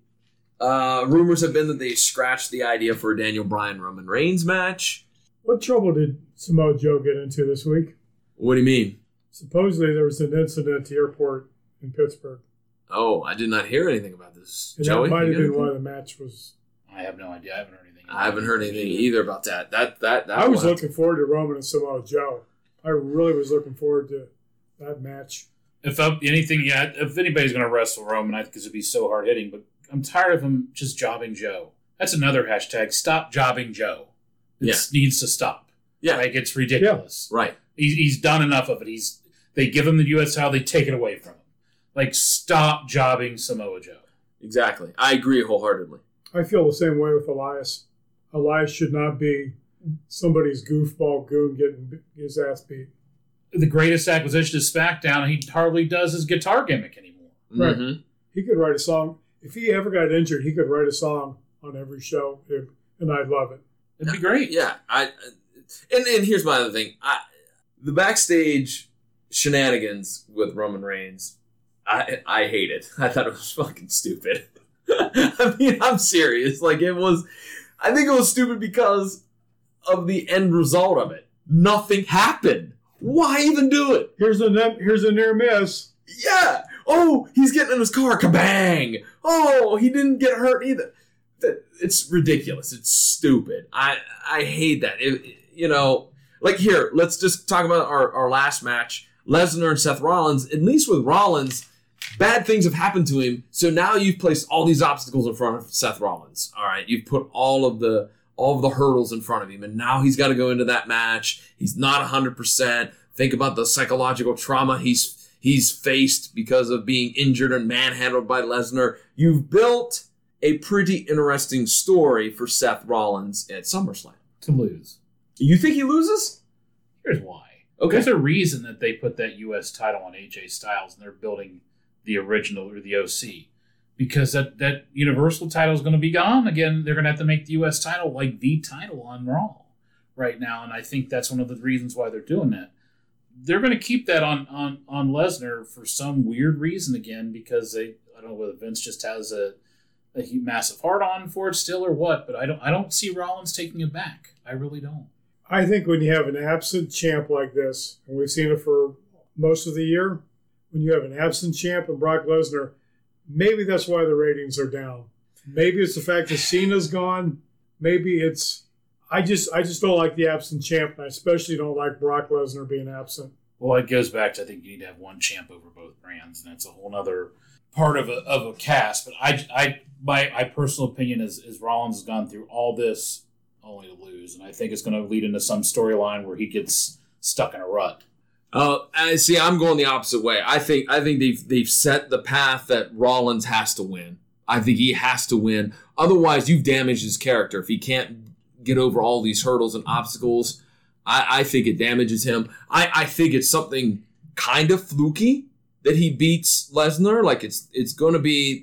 Rumors have been that they scratched the idea for a Daniel Bryan Roman Reigns match. What trouble did Samoa Joe get into this week? What do you mean? Supposedly there was an incident at the airport in Pittsburgh. Oh, I did not hear anything about this. And Joey, that might you have got been anything? why the match was. I have no idea. I haven't heard anything. I haven't heard anything either about that. That I was will- looking forward to Roman and Samoa Joe. I really was looking forward to that match. If anybody's going to wrestle Roman, I think this would be so hard hitting. But I'm tired of him just jobbing Joe. That's another hashtag. Stop jobbing Joe. It needs to stop. Yeah. Like, it's ridiculous. Right. He's done enough of it. They give him the U.S. title, they take it away from him. Like, stop jobbing Samoa Joe. Exactly. I agree wholeheartedly. I feel the same way with Elias. Elias should not be somebody's goofball goon getting his ass beat. The greatest acquisition is SmackDown, and he hardly does his guitar gimmick anymore. Right. Mhm. He could write a song. If he ever got injured, he could write a song on every show, and I'd love it. It'd be great. Yeah. And here's my other thing. The backstage shenanigans with Roman Reigns, I hate it. I thought it was fucking stupid. I mean, I'm serious. Like, I think it was stupid because of the end result of it. Nothing happened. Why even do it? Here's a near miss. Yeah. Oh, he's getting in his car. Kabang. Oh, he didn't get hurt either. It's ridiculous. It's stupid. I hate that. Like here, let's just talk about our last match. Lesnar and Seth Rollins. At least with Rollins, bad things have happened to him. So now you've placed all these obstacles in front of Seth Rollins. All right. You've put all of the hurdles in front of him. And now he's got to go into that match. He's not 100%. Think about the psychological trauma he's faced because of being injured and manhandled by Lesnar. You've built a pretty interesting story for Seth Rollins at SummerSlam. To lose. You think he loses? Here's why. Okay. There's a reason that they put that U.S. title on AJ Styles, and they're building the original or the OC. Because that Universal title is going to be gone. Again, they're going to have to make the U.S. title like the title on Raw right now. And I think that's one of the reasons why they're doing that. They're going to keep that on Lesnar for some weird reason again, because I don't know whether Vince just has a massive heart-on for it still or what, but I don't see Rollins taking it back. I really don't. I think when you have an absent champ like this, and we've seen it for most of the year, when you have an absent champ and Brock Lesnar, maybe that's why the ratings are down. Maybe it's the fact that Cena's gone. Maybe it's I just don't like the absent champ, and I especially don't like Brock Lesnar being absent. Well, it goes back to I think you need to have one champ over both brands, and that's a whole other part of a cast. But my personal opinion is Rollins has gone through all this only to lose, and I think it's going to lead into some storyline where he gets stuck in a rut. See, I'm going the opposite way. I think they've set the path that Rollins has to win. I think he has to win. Otherwise, you've damaged his character. If he can't get over all these hurdles and obstacles, I think it damages him. I think it's something kind of fluky that he beats Lesnar. Like it's going to be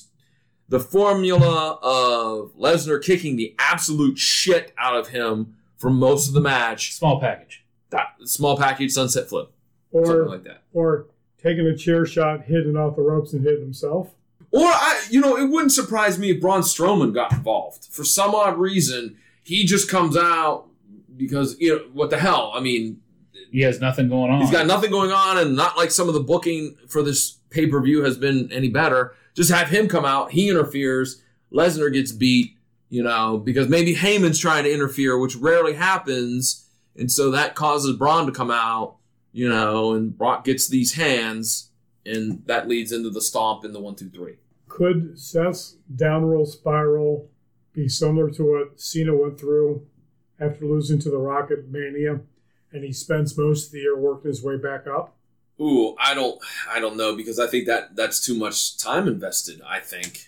the formula of Lesnar kicking the absolute shit out of him for most of the match. Small package. That small package sunset flip. Or something like that. Or taking a chair shot, hitting off the ropes and hitting himself. Or, it wouldn't surprise me if Braun Strowman got involved. For some odd reason, he just comes out because, what the hell? I mean... He has nothing going on. He's got nothing going on, and not like some of the booking for this pay-per-view has been any better. Just have him come out, he interferes, Lesnar gets beat, because maybe Heyman's trying to interfere, which rarely happens, and so that causes Braun to come out, and Brock gets these hands, and that leads into the stomp in the 1, 2, 3. Could Seth's down roll spiral be similar to what Cena went through after losing to The Rock at Mania, and he spends most of the year working his way back up? Ooh, I don't know, because I think that's too much time invested, I think,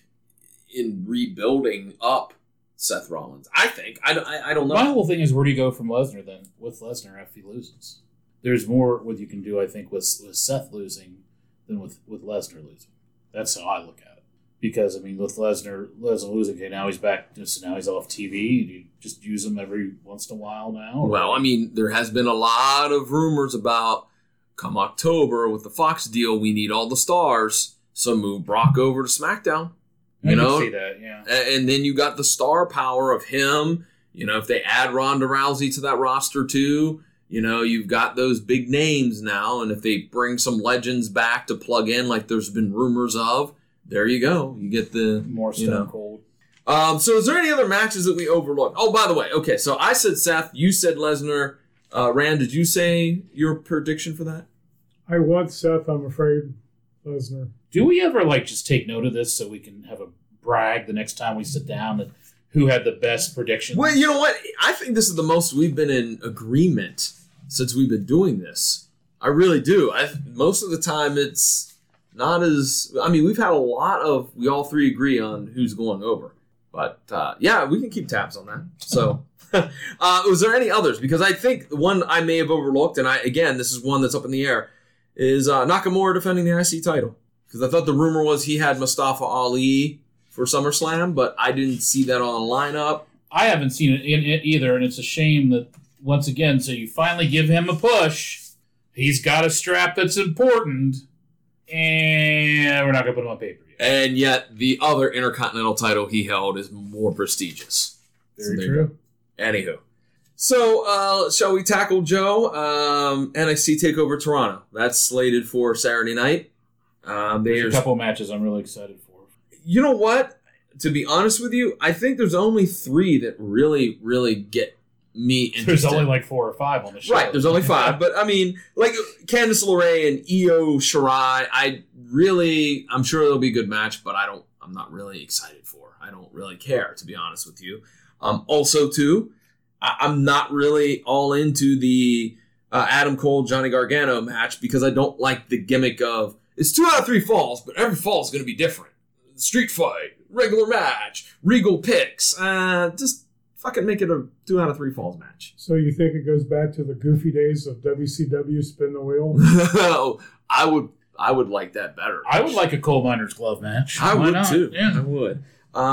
in rebuilding up Seth Rollins. I think. I don't know. My whole thing is, where do you go from Lesnar then with Lesnar after he loses? There's more what you can do, I think, with Seth losing than with Lesnar losing. That's how I look at it. Because, with Lesnar losing, okay, now he's back, so now he's off TV. You just use him every once in a while now? Well, there has been a lot of rumors about, come October, with the Fox deal, we need all the stars, so move Brock over to SmackDown. I can see that, yeah. And then you got the star power of him. If they add Ronda Rousey to that roster too, you've got those big names now. And if they bring some legends back to plug in, like there's been rumors of, there you go. You get the more Stone Cold. So is there any other matches that we overlooked? Oh, by the way, okay. So I said Seth, you said Lesnar. Rand, did you say your prediction for that? I want Seth. I'm afraid Lesnar. Do we ever just take note of this so we can have a brag the next time we sit down that who had the best predictions? Well, you know what? I think this is the most we've been in agreement since we've been doing this. I really do. Most of the time it's not as... we've had a lot of... We all three agree on who's going over. But, yeah, we can keep tabs on that. So, was there any others? Because I think the one I may have overlooked, and this is one that's up in the air, is Nakamura defending the IC title. Because I thought the rumor was he had Mustafa Ali for SummerSlam, but I didn't see that on the lineup. I haven't seen it in it either, and it's a shame that, once again, so you finally give him a push. He's got a strap that's important, and we're not going to put him on pay-per-view. And yet, the other Intercontinental title he held is more prestigious. Very true. Anywho. So, shall we tackle Joe? NXT TakeOver Toronto. That's slated for Saturday night. There's a couple matches I'm really excited for. You know what? To be honest with you, I think there's only 3 that really, really get me interested. There's only 4 or 5 on the show. Right, there's only 5. But, Candice LeRae and Io Shirai, I'm sure it'll be a good match, but I'm not really excited for. I don't really care, to be honest with you. Also, too, I'm not really all into the Adam Cole, Johnny Gargano match because I don't like the gimmick of, it's 2 out of 3 falls, but every fall is going to be different. Street fight, regular match, Regal picks. Just fucking make it a 2 out of 3 falls match. So you think it goes back to the goofy days of WCW spin the wheel? I would like that better. I would like a coal miner's glove match. I Why would not? too. Yeah. I would.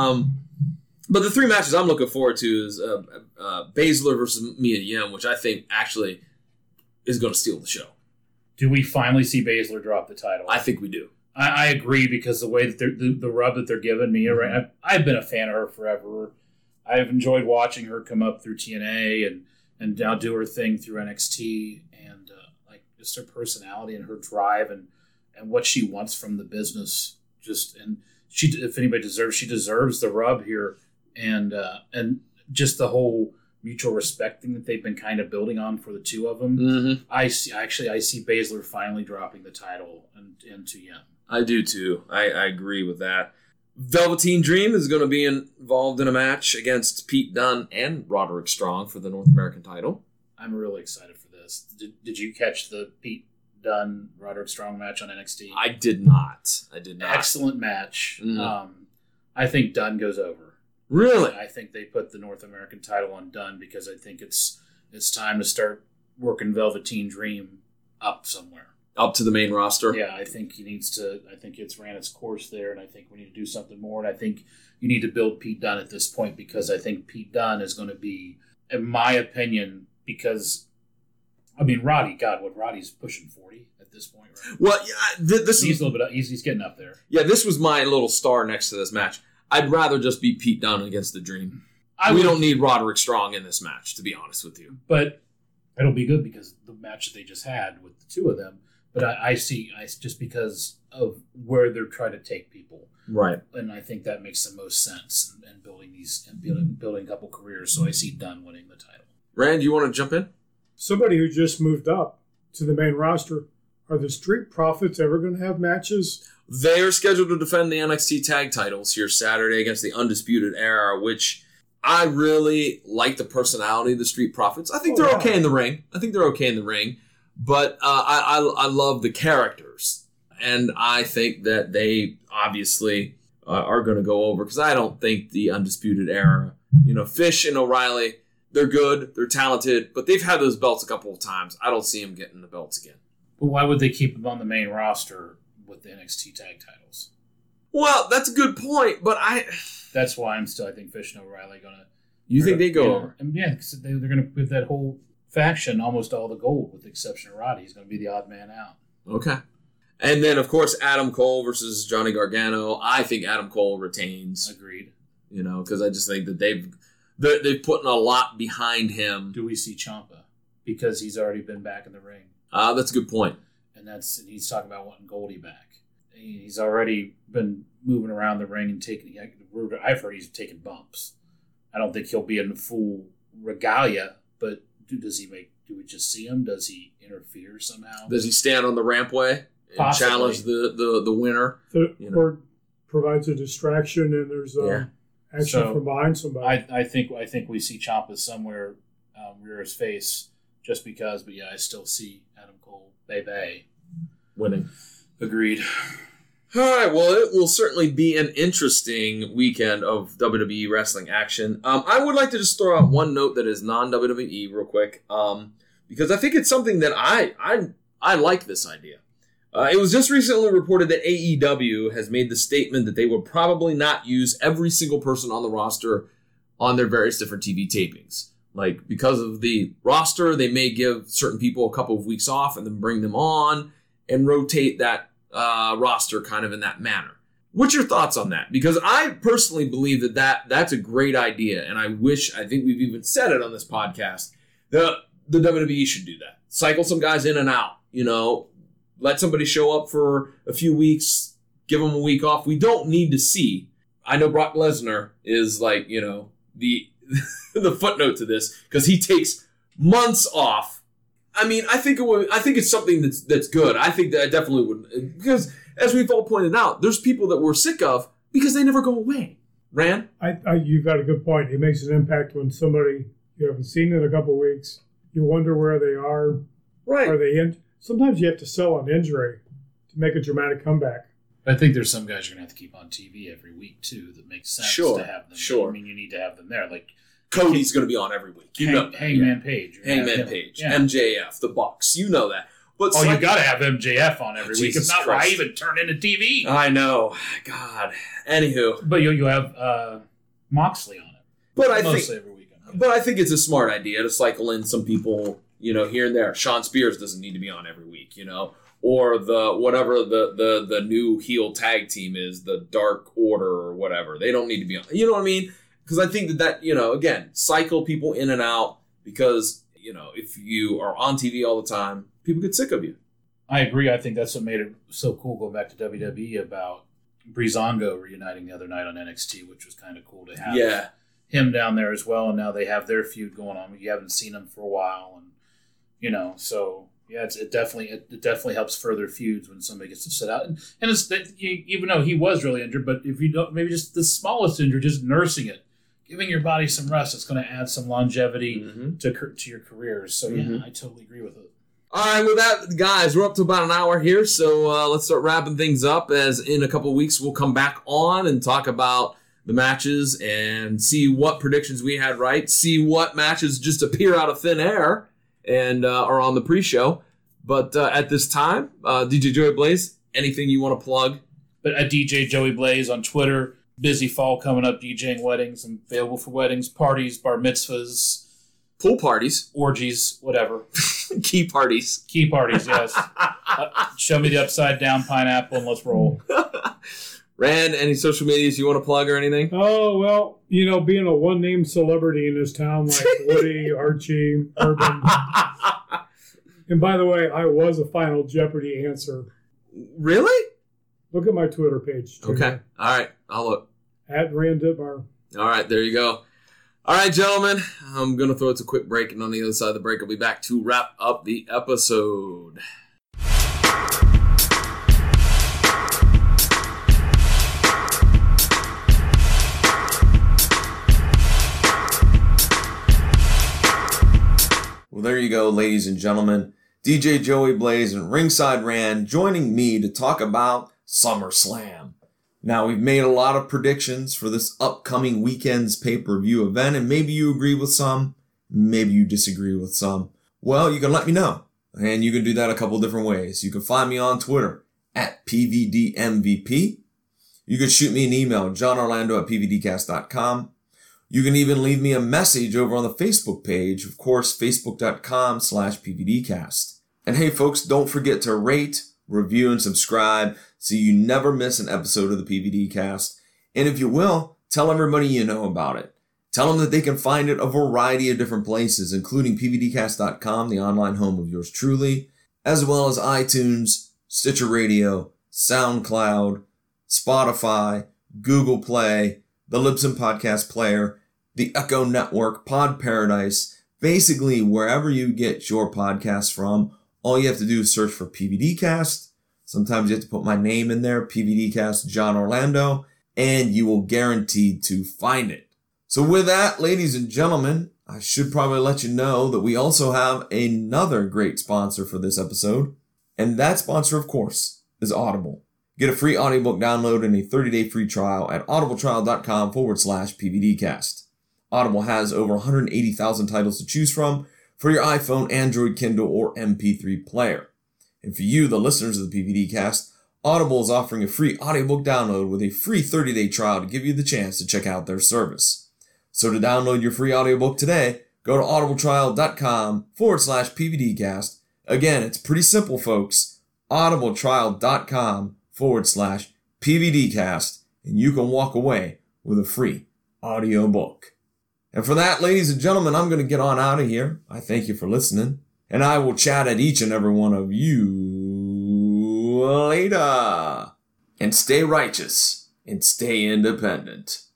But the 3 matches I'm looking forward to is Baszler versus Mia Yim, which I think actually is going to steal the show. Do we finally see Baszler drop the title? I think we do. I agree, because the way that the rub that they're giving Mia, right? I've been a fan of her forever. I've enjoyed watching her come up through TNA and now do her thing through NXT, and just her personality and her drive and what she wants from the business. If anybody deserves, she deserves the rub here, and just the whole mutual respect thing that they've been kind of building on for the two of them. Mm-hmm. I see Baszler finally dropping the title into Yim. I do too. I agree with that. Velveteen Dream is going to be involved in a match against Pete Dunne and Roderick Strong for the North American title. I'm really excited for this. Did you catch the Pete Dunne Roderick Strong match on NXT? I did not. Excellent match. Mhm. I think Dunne goes over. Really? I think they put the North American title on Dunne because I think it's time to start working Velveteen Dream up somewhere. Up to the main roster? Yeah, I think he needs to. I think it's ran its course there, and I think we need to do something more. And I think you need to build Pete Dunne at this point because I think Pete Dunne is going to be, in my opinion, because, I mean, Roddy's pushing 40 at this point, right? Well, yeah, this He's is a little bit. He's getting up there. Yeah, this was my little star next to this match. I'd rather just be Pete Dunne against the Dream. We don't need Roderick Strong in this match, to be honest with you. But it'll be good because the match that they just had with the two of them. But I see just because of where they're trying to take people, Right. and I think that makes the most sense in building building a couple careers. So I see Dunne winning the title. Rand, you want to jump in? Somebody who just moved up to the main roster, are the Street Profits ever going to have matches? They are scheduled to defend the NXT tag titles here Saturday against the Undisputed Era, which I really like the personality of the Street Profits. I think they're okay in the ring. But I love the characters. And I think that they obviously are going to go over because I don't think the Undisputed Era, Fish and O'Reilly, they're good, they're talented, but they've had those belts a couple of times. I don't see them getting the belts again. But why would they keep them on the main roster with the NXT tag titles? Well, that's a good point, but That's why I think Fish and O'Reilly are going to... You think they go over? And yeah, because they're going to put that whole faction almost all the gold with the exception of Roddy. He's going to be the odd man out. Okay. And then, of course, Adam Cole versus Johnny Gargano. I think Adam Cole retains. Agreed. Because I just think that they've put a lot behind him. Do we see Ciampa? Because he's already been back in the ring. That's a good point. And he's talking about wanting Goldie back. He's already been moving around the ring and taking... I've heard he's taking bumps. I don't think he'll be in full regalia, but do we just see him? Does he interfere somehow? Does he stand on the rampway and challenge the winner? Or provides a distraction and there's action from behind somebody. I think we see Ciampa somewhere rear his face just because, but yeah, I still see Adam Cole Bay winning. Agreed. All right, well, it will certainly be an interesting weekend of WWE wrestling action. I would like to just throw out one note that is non-WWE real quick, because I think it's something that I like this idea. It was just recently reported that AEW has made the statement that they will probably not use every single person on the roster on their various different TV tapings. Like, because of the roster, they may give certain people a couple of weeks off and then bring them on and rotate that roster kind of in that manner. What's your thoughts on that? Because I personally believe that's a great idea, and I think we've even said it on this podcast. The WWE should do that. Cycle some guys in and out, let somebody show up for a few weeks, give them a week off. We don't need to see. I know Brock Lesnar is like, the the footnote to this because he takes months off. I mean, I think it's something that's good. I think that I definitely would, because as we've all pointed out, there's people that we're sick of because they never go away. Rand? You've got a good point. It makes an impact when somebody you haven't seen in a couple of weeks. You wonder where they are. Right. Are they in? Sometimes you have to sell an injury to make a dramatic comeback. I think there's some guys you're going to have to keep on TV every week, too, that makes sense to have them. Sure. I mean, you need to have them there. Like Cody's going to be on every week. Hangman Page. Yeah. MJF, the Bucks. You know that. But you got to have MJF on every week. If not, why even turn into TV? I know. God. Anywho. But you have Moxley on it. But mostly every weekend. But I think it's a smart idea to cycle in some people, here and there. Sean Spears doesn't need to be on every week, or the new heel tag team is, the Dark Order or whatever. They don't need to be on. You know what I mean? Because I think that, again, cycle people in and out because, if you are on TV all the time, people get sick of you. I agree. I think that's what made it so cool going back to WWE about Breezango reuniting the other night on NXT, which was kind of cool to have him down there as well, and now they have their feud going on. You haven't seen him for a while, and so yeah, it definitely helps further feuds when somebody gets to sit out, and it's that even though he was really injured, but if you don't, maybe just the smallest injury, just nursing it, giving your body some rest, it's going to add some longevity to your careers. So yeah, I totally agree with it. All right, with that, guys, we're up to about an hour here, so let's start wrapping things up. As in a couple of weeks, we'll come back on and talk about the matches and see what predictions we had right, see what matches just appear out of thin air and are on the pre-show. But at this time, DJ Joey Blaze, anything you want to plug? But at DJ Joey Blaze on Twitter, busy fall coming up, DJing weddings. I'm available for weddings, parties, bar mitzvahs, pool parties, orgies, whatever. Key parties. Key parties, yes. Show me the upside down pineapple and let's roll. Rand, any social medias you want to plug or anything? Oh, well, being a one-name celebrity in this town like Woody, Archie, Urban. And by the way, I was a Final Jeopardy answer. Really? Look at my Twitter page. Too. Okay. All right. I'll look. At Rand Dittmar. All right. There you go. All right, gentlemen. I'm going to throw it a quick break, and on the other side of the break, I'll be back to wrap up the episode. Well, there you go, ladies and gentlemen. DJ Joey Blaze and Ringside Rand joining me to talk about SummerSlam. Now, we've made a lot of predictions for this upcoming weekend's pay-per-view event, and maybe you agree with some, maybe you disagree with some. Well, you can let me know, and you can do that a couple different ways. You can find me on Twitter at PVDMVP. You can shoot me an email, johnorlando@pvdcast.com. You can even leave me a message over on the Facebook page, of course, facebook.com/PVDcast. And hey, folks, don't forget to rate, review, and subscribe so you never miss an episode of the PVDcast. And if you will, tell everybody you know about it. Tell them that they can find it a variety of different places, including PVDcast.com, the online home of yours truly, as well as iTunes, Stitcher Radio, SoundCloud, Spotify, Google Play, the Libsyn Podcast Player, the Echo Network, Pod Paradise, basically wherever you get your podcasts from. All you have to do is search for PVDcast. Sometimes you have to put my name in there, PVDcast John Orlando, and you will guaranteed to find it. So with that, ladies and gentlemen, I should probably let you know that we also have another great sponsor for this episode. And that sponsor, of course, is Audible. Get a free audiobook download and a 30-day free trial at audibletrial.com/PVDcast. Audible has over 180,000 titles to choose from for your iPhone, Android, Kindle, or MP3 player. And for you, the listeners of the PVDcast, Audible is offering a free audiobook download with a free 30-day trial to give you the chance to check out their service. So to download your free audiobook today, go to audibletrial.com/PVDcast. Again, it's pretty simple, folks. audibletrial.com/PVDcast, and you can walk away with a free audiobook. And for that, ladies and gentlemen, I'm going to get on out of here. I thank you for listening, and I will chat at each and every one of you later. And stay righteous and stay independent.